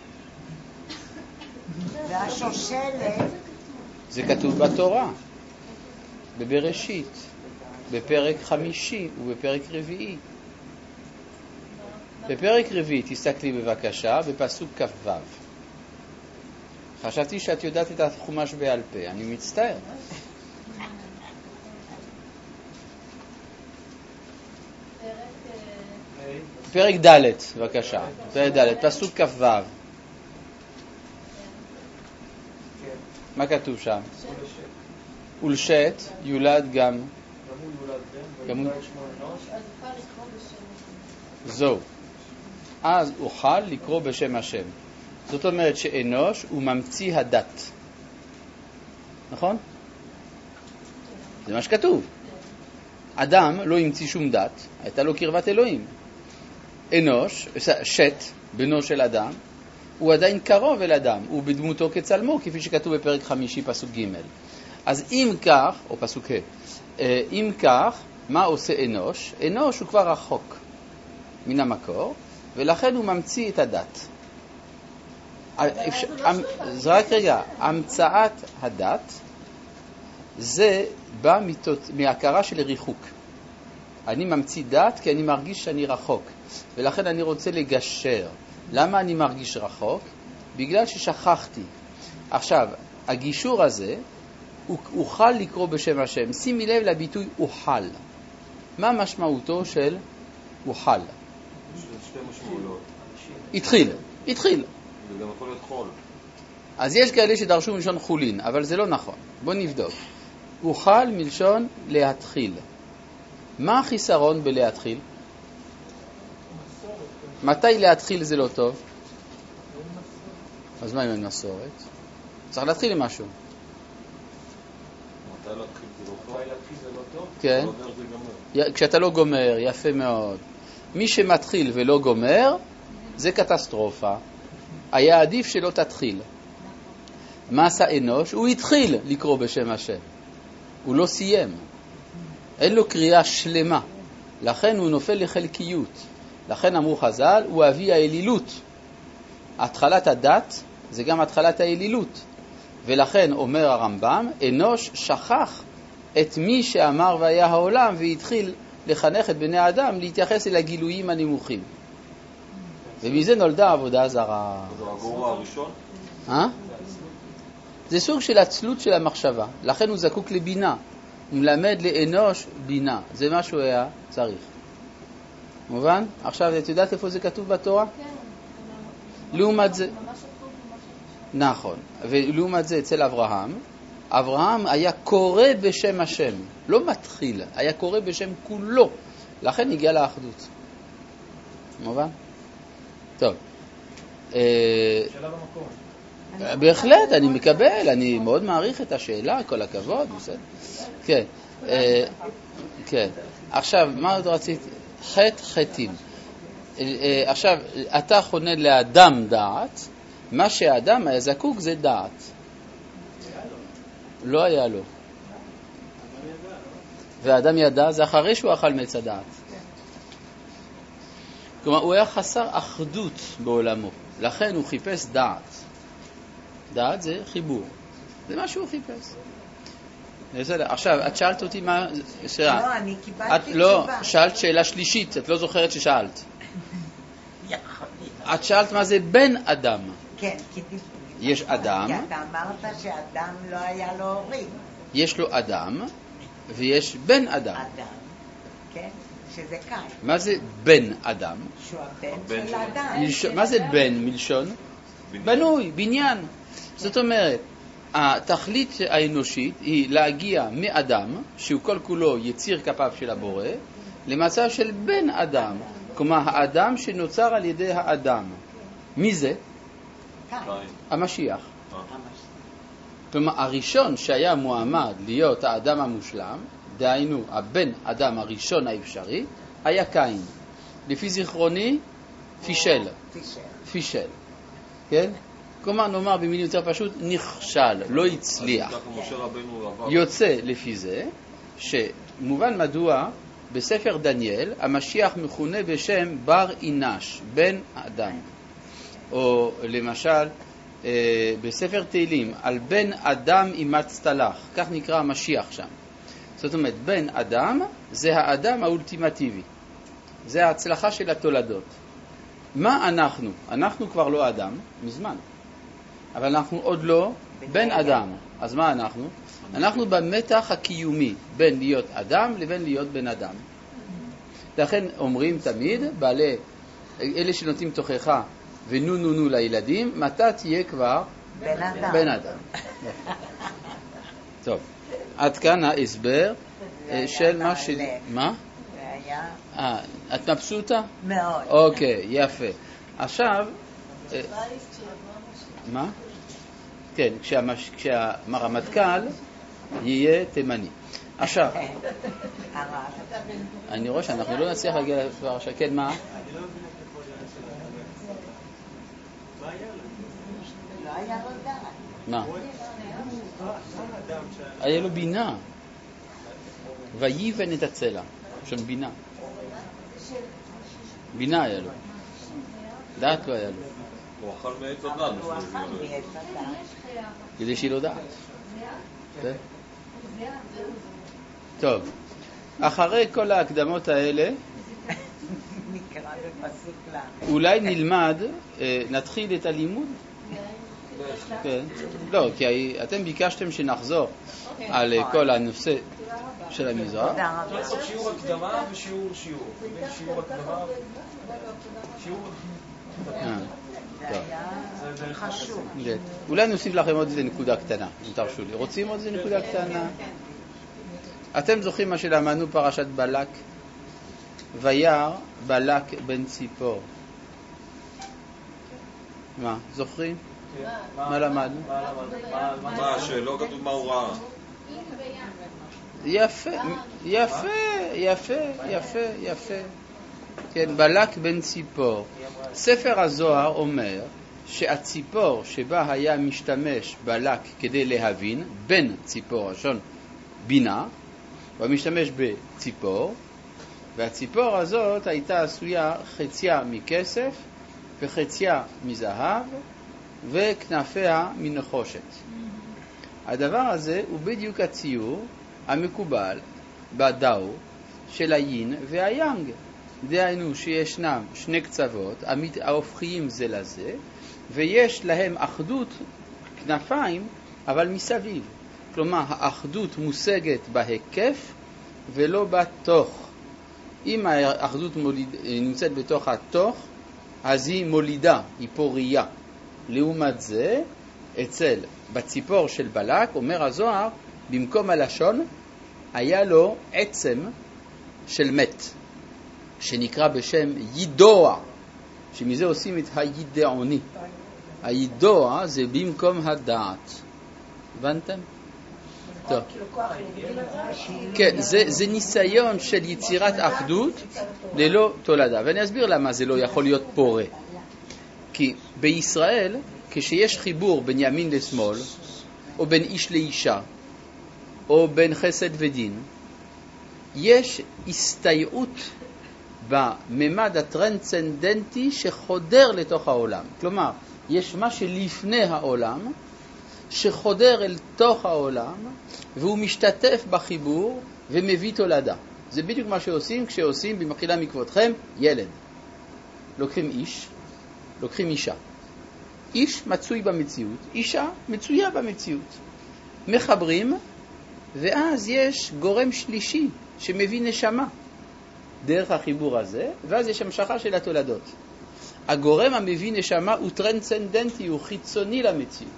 והשושלת זה כתוב בתורה, בבראשית, בפרק 5 ובפרק 4. בפרק 4 תסתכלי בבקשה בפסוק כ"ו. חשבתי שאת יודעת את החומש בעל פה, אני מצטער. פרק ד' בבקשה, פרק ד', פסוק כ"ו. מה כתוב שם? ולשת יולד גם זו. אז אוכל לקרוא בשם השם. זאת אומרת שאנוש הוא ממציא הדת. נכון? זה מה שכתוב. אדם לא המציא שום דת, הייתה לו קרבת אלוהים. אנוש, שת, בנו של אדם, הוא עדיין קרוב אל אדם, הוא בדמותו כצלמו, כפי שכתוב בפרק 5 פסוק ג'. אז אם כך, או פסוק ה', אם כך, מה עושה אנוש? אנוש הוא כבר רחוק מן המקור, ולכן הוא ממציא את הדת. זה רק רגע, המצאת הדת זה בא מהכרה של ריחוק. אני ממציא דת כי אני מרגיש שאני רחוק, ולכן אני רוצה לגשר. למה אני מרגיש רחוק? בגלל ששכחתי. עכשיו, הגישור הזה, הוא אוכל לקרוא בשם השם. שימי לב לביטוי אוכל. מה משמעותו של אוכל? שתי משמעויות. התחיל. זה גם יכול להיות חול. אז יש כאלה שדרשו מלשון חולין, אבל זה לא נכון. בוא נבדוק. אוכל מלשון להתחיל. מה החיסרון בלהתחיל? מתי להתחיל זה לא טוב? אז מה אם אין מסורת? צריך להתחיל עם משהו. מתי להתחיל זה לא טוב? כן. כשאתה לא גומר, יפה מאוד. מי שמתחיל ולא גומר, זה קטסטרופה. היה עדיף שלא תתחיל. מה עשה אנוש? הוא התחיל לקרוא בשם השם. הוא לא סיים. אין לו קריאה שלמה. לכן הוא נופל לחלקיות. לכן אמרו חז"ל, הוא אבי האלילות. התחלת הדת זה גם התחלת האלילות. ולכן אומר הרמב"ם, אנוש שכח את מי שאמר והיה העולם, והתחיל לחנך את בני האדם להתייחס אל הגילויים הנמוכים. ומזה נולדה עבודה זרה. זה הגורם הראשון? זה סוג של עצלות של המחשבה, לכן הוא זקוק לבינה. הוא מלמד לאנוש בינה, זה מה שהוא היה צריך. מובן? עכשיו, את יודעת איפה זה כתוב בתורה? כן. לעומת זה. נכון, ולעומת זה אצל אברהם היה קורא בשם השם, לא מתחיל, היה קורא בשם כולו, לכן הגיע לאחדות. מובן? טוב. שאלה במקום. בהחלט, אני מקבל, אני מאוד מעריך את השאלה, כל הכבוד, בסדר. כן, כן. עכשיו, מה עוד רצית? חטאים. עכשיו, אתה חונה לאדם דעת, מה שהאדם היה זקוק זה דעת. לא היה לו. והאדם ידע, זה אחרי שהוא אכל מעץ הדעת. כלומר, הוא היה חסר אחדות בעולמו, לכן הוא חיפש דעת. דעת זה חיבור. זה מה שהוא חיפש. עכשיו, את שאלת אותי מה... לא, אני קיבלתי תשובה. לא, שאלת שאלה שלישית, את לא זוכרת ששאלת. את שאלת מה זה בן אדם. כן, יש אדם. כי אתה אמרת שאדם לא היה לו הורים. יש לו אדם, ויש בן אדם. אדם, כן, שזה קיים. מה זה בן אדם? שהוא הבן של האדם. מה זה בן מלשון? בנוי, בניין. זאת אומרת, התכלית האנושית היא להגיע מאדם, שהוא כל כולו יציר כפיו של הבורא, למצב של בן אדם. כלומר, האדם שנוצר על ידי האדם. מי זה? המשיח. כלומר, הראשון שהיה מועמד להיות האדם המושלם, דהיינו, הבן אדם הראשון האפשרי, היה קין. לפי זיכרוני, פישל. כן? כלומר, נאמר במילים יותר פשוט, נכשל, לא הצליח. יוצא לפי זה, שמובן מדוע בספר דניאל, המשיח מכונה בשם בר אינש, בן אדם. או למשל, בספר תהילים, על בן אדם אימצת לך, כך נקרא המשיח שם. זאת אומרת, בן אדם זה האדם האולטימטיבי. זה ההצלחה של התולדות. מה אנחנו? אנחנו כבר לא אדם, מזמן. אבל אנחנו עוד לא בן אדם. אז מה אנחנו? אנחנו במתח הקיומי בין להיות אדם לבין להיות בן אדם. לכן אומרים תמיד, בעלי, אלה שנותנים תוכחה ונו נו נו לילדים, מתי תהיה כבר בן אדם. טוב, עד כאן ההסבר של מה ש... מה? את מבסוטה? מאוד. אוקיי, יפה. עכשיו... מה? כן, כשהרמטכ"ל יהיה תימני. עכשיו, אני רואה שאנחנו לא נצליח להגיע לפרשה. כן, מה? לא היה לו דעת. מה? היה לו בינה. ויבן את הצלע. שם בינה. בינה היה לו. דעת לא היה לו. הוא אכל מעץ הדעת. כדי שהיא לא דעת. טוב, אחרי כל ההקדמות האלה, אולי נלמד, נתחיל את הלימוד? כן. לא, כי אתם ביקשתם שנחזור על כל הנושא של המזרח. לעשות שיעור הקדמה ושיעור שיעור. שיעור הקדמה שיעור זה חשוב. אולי נוסיף לכם עוד איזה נקודה קטנה, אם תרשו לי. רוצים עוד איזה נקודה קטנה? אתם זוכרים מה שלמדנו פרשת בלק? וירא בלק בן ציפור. מה, זוכרים? מה למדנו? מה, שלא כתוב מה הוא ראה? יפה, יפה, יפה, יפה, יפה. כן, בלק בן ציפור. ספר הזוהר אומר שהציפור שבה היה משתמש בלק כדי להבין, בן ציפור, ראשון בינה, הוא משתמש בציפור, והציפור הזאת הייתה עשויה חציה מכסף וחציה מזהב וכנפיה מנחושת. הדבר הזה הוא בדיוק הציור המקובל בדאו של היין והיאנג. דהיינו שישנם שני קצוות ההופכיים זה לזה, ויש להם אחדות כנפיים אבל מסביב. כלומר האחדות מושגת בהיקף ולא בתוך. אם האחדות נמצאת בתוך התוך, אז היא מולידה, היא פוריה. לעומת זה, בציפור של בלק, אומר הזוהר, במקום הלשון, היה לו עצם של מת, שנקרא בשם ידוע, שמזה עושים את הידעוני. הידוע זה במקום הדעת. הבנתם? טוב. כן, זה ניסיון של יצירת אחדות ללא תולדה. ואני אסביר למה זה לא יכול להיות פורה. כי בישראל, כשיש חיבור בין ימין לשמאל, או בין איש לאישה, או בין חסד ודין, יש הסתייעות בממד הטרנסצנדנטי שחודר לתוך העולם. כלומר, יש מה שלפני העולם, שחודר אל תוך העולם, והוא משתתף בחיבור ומביא תולדה. זה בדיוק מה שעושים כשעושים במחילה מכבודכם ילד. לוקחים איש, לוקחים אישה. איש מצוי במציאות, אישה מצויה במציאות. מחברים, ואז יש גורם שלישי שמביא נשמה דרך החיבור הזה, ואז יש המשכה של התולדות. הגורם המביא נשמה הוא טרנסצנדנטי, הוא חיצוני למציאות.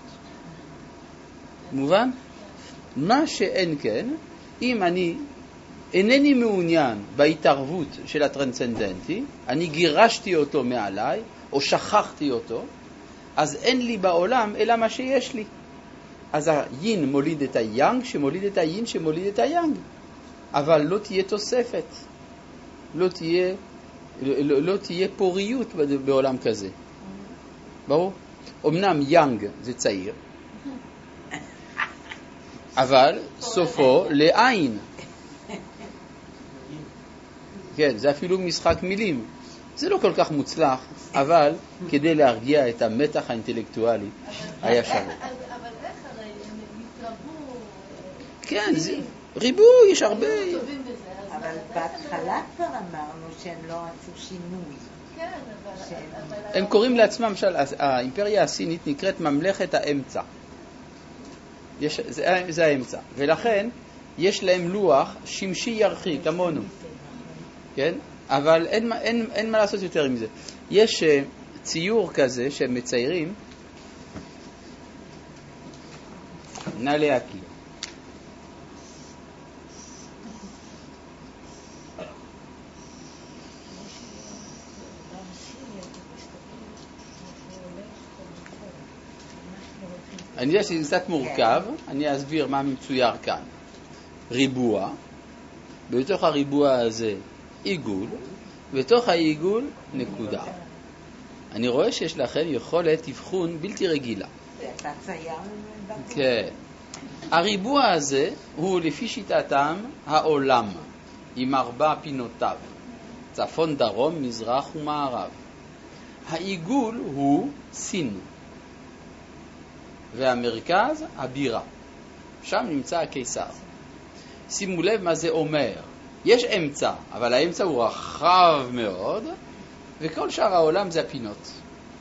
מובן? מה שאין כן, אם אני אינני מעוניין בהתערבות של הטרנסצנדנטי, אני גירשתי אותו מעליי, או שכחתי אותו, אז אין לי בעולם אלא מה שיש לי. אז היין מוליד את היאנג, שמוליד את היין, שמוליד את היאנג. אבל לא תהיה תוספת. לא תהיה פוריות בעולם כזה. ברור? אמנם יאנג זה צעיר, אבל סופו לעין. כן, זה אפילו משחק מילים. זה לא כל כך מוצלח, אבל כדי להרגיע את המתח האינטלקטואלי היה שווה. אבל איך הרי הם יתרבו? כן, ריבוי, יש הרבה. אבל בהתחלה כבר אמרנו שהם לא עשו שינוי. כן, אבל... הם קוראים לעצמם, האימפריה הסינית נקראת ממלכת האמצע. זה האמצע. ולכן יש להם לוח שמשי ירחי, כמונו. כן? אבל אין מה לעשות יותר עם זה. יש ציור כזה שהם מציירים, נא להכיר. אני יודע שזה קצת מורכב, אני אסביר מה מצויר כאן. ריבוע, בתוך הריבוע הזה עיגול, בתוך העיגול נקודה. אני רואה שיש לכם יכולת אבחון בלתי רגילה. אתה צייר? כן. הריבוע הזה הוא לפי שיטתם העולם, עם 4 פינותיו, צפון, דרום, מזרח ומערב. העיגול הוא סין, והמרכז הבירה. שם נמצא הקיסר. שימו לב מה זה אומר. יש אמצע, אבל האמצע הוא רחב מאוד, וכל שאר העולם זה הפינות.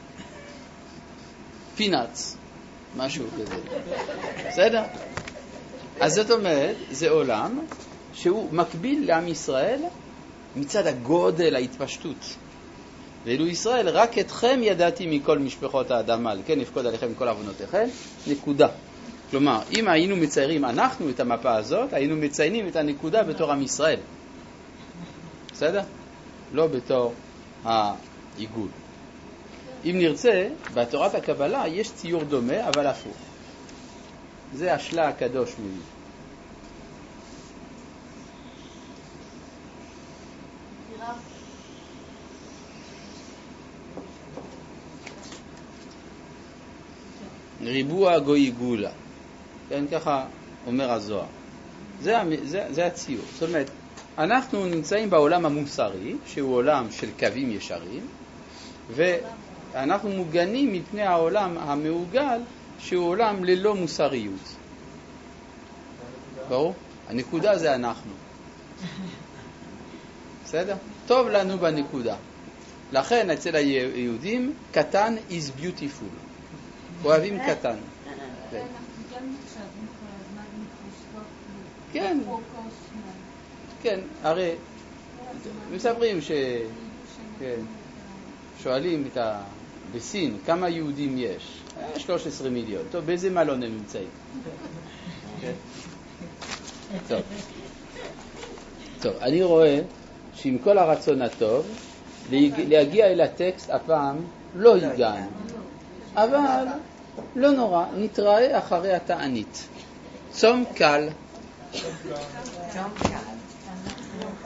פינאץ, משהו כזה. בסדר? אז זאת אומרת, זה עולם שהוא מקביל לעם ישראל מצד הגודל, ההתפשטות. ואילו ישראל, רק אתכם ידעתי מכל משפחות האדמה, כן, נפקוד עליכם כל עוונותיכם, נקודה. כלומר, אם היינו מציירים אנחנו את המפה הזאת, היינו מציינים את הנקודה בתור עם ישראל. בסדר? לא בתור העיגול. אם נרצה, בתורת הקבלה יש ציור דומה, אבל הפוך. זה השלה הקדוש מביא. ריבוע גוי גולה. כן, ככה אומר הזוהר. זה הציור. זאת אומרת, אנחנו נמצאים בעולם המוסרי, שהוא עולם של קווים ישרים, אנחנו מוגנים מפני העולם המעוגל, שהוא עולם ללא מוסריות. ברור? הנקודה זה אנחנו. בסדר? טוב לנו בנקודה. לכן אצל היהודים, קטן is beautiful. אוהבים קטן. כן. כן, הרי מספרים שואלים בסין כמה יהודים יש. 13 מיליון. טוב, באיזה מלון הם נמצאים? טוב, אני רואה שעם כל הרצון הטוב, להגיע אל הטקסט הפעם לא הגענו. אבל לא נורא, נתראה אחרי התענית. צום קל.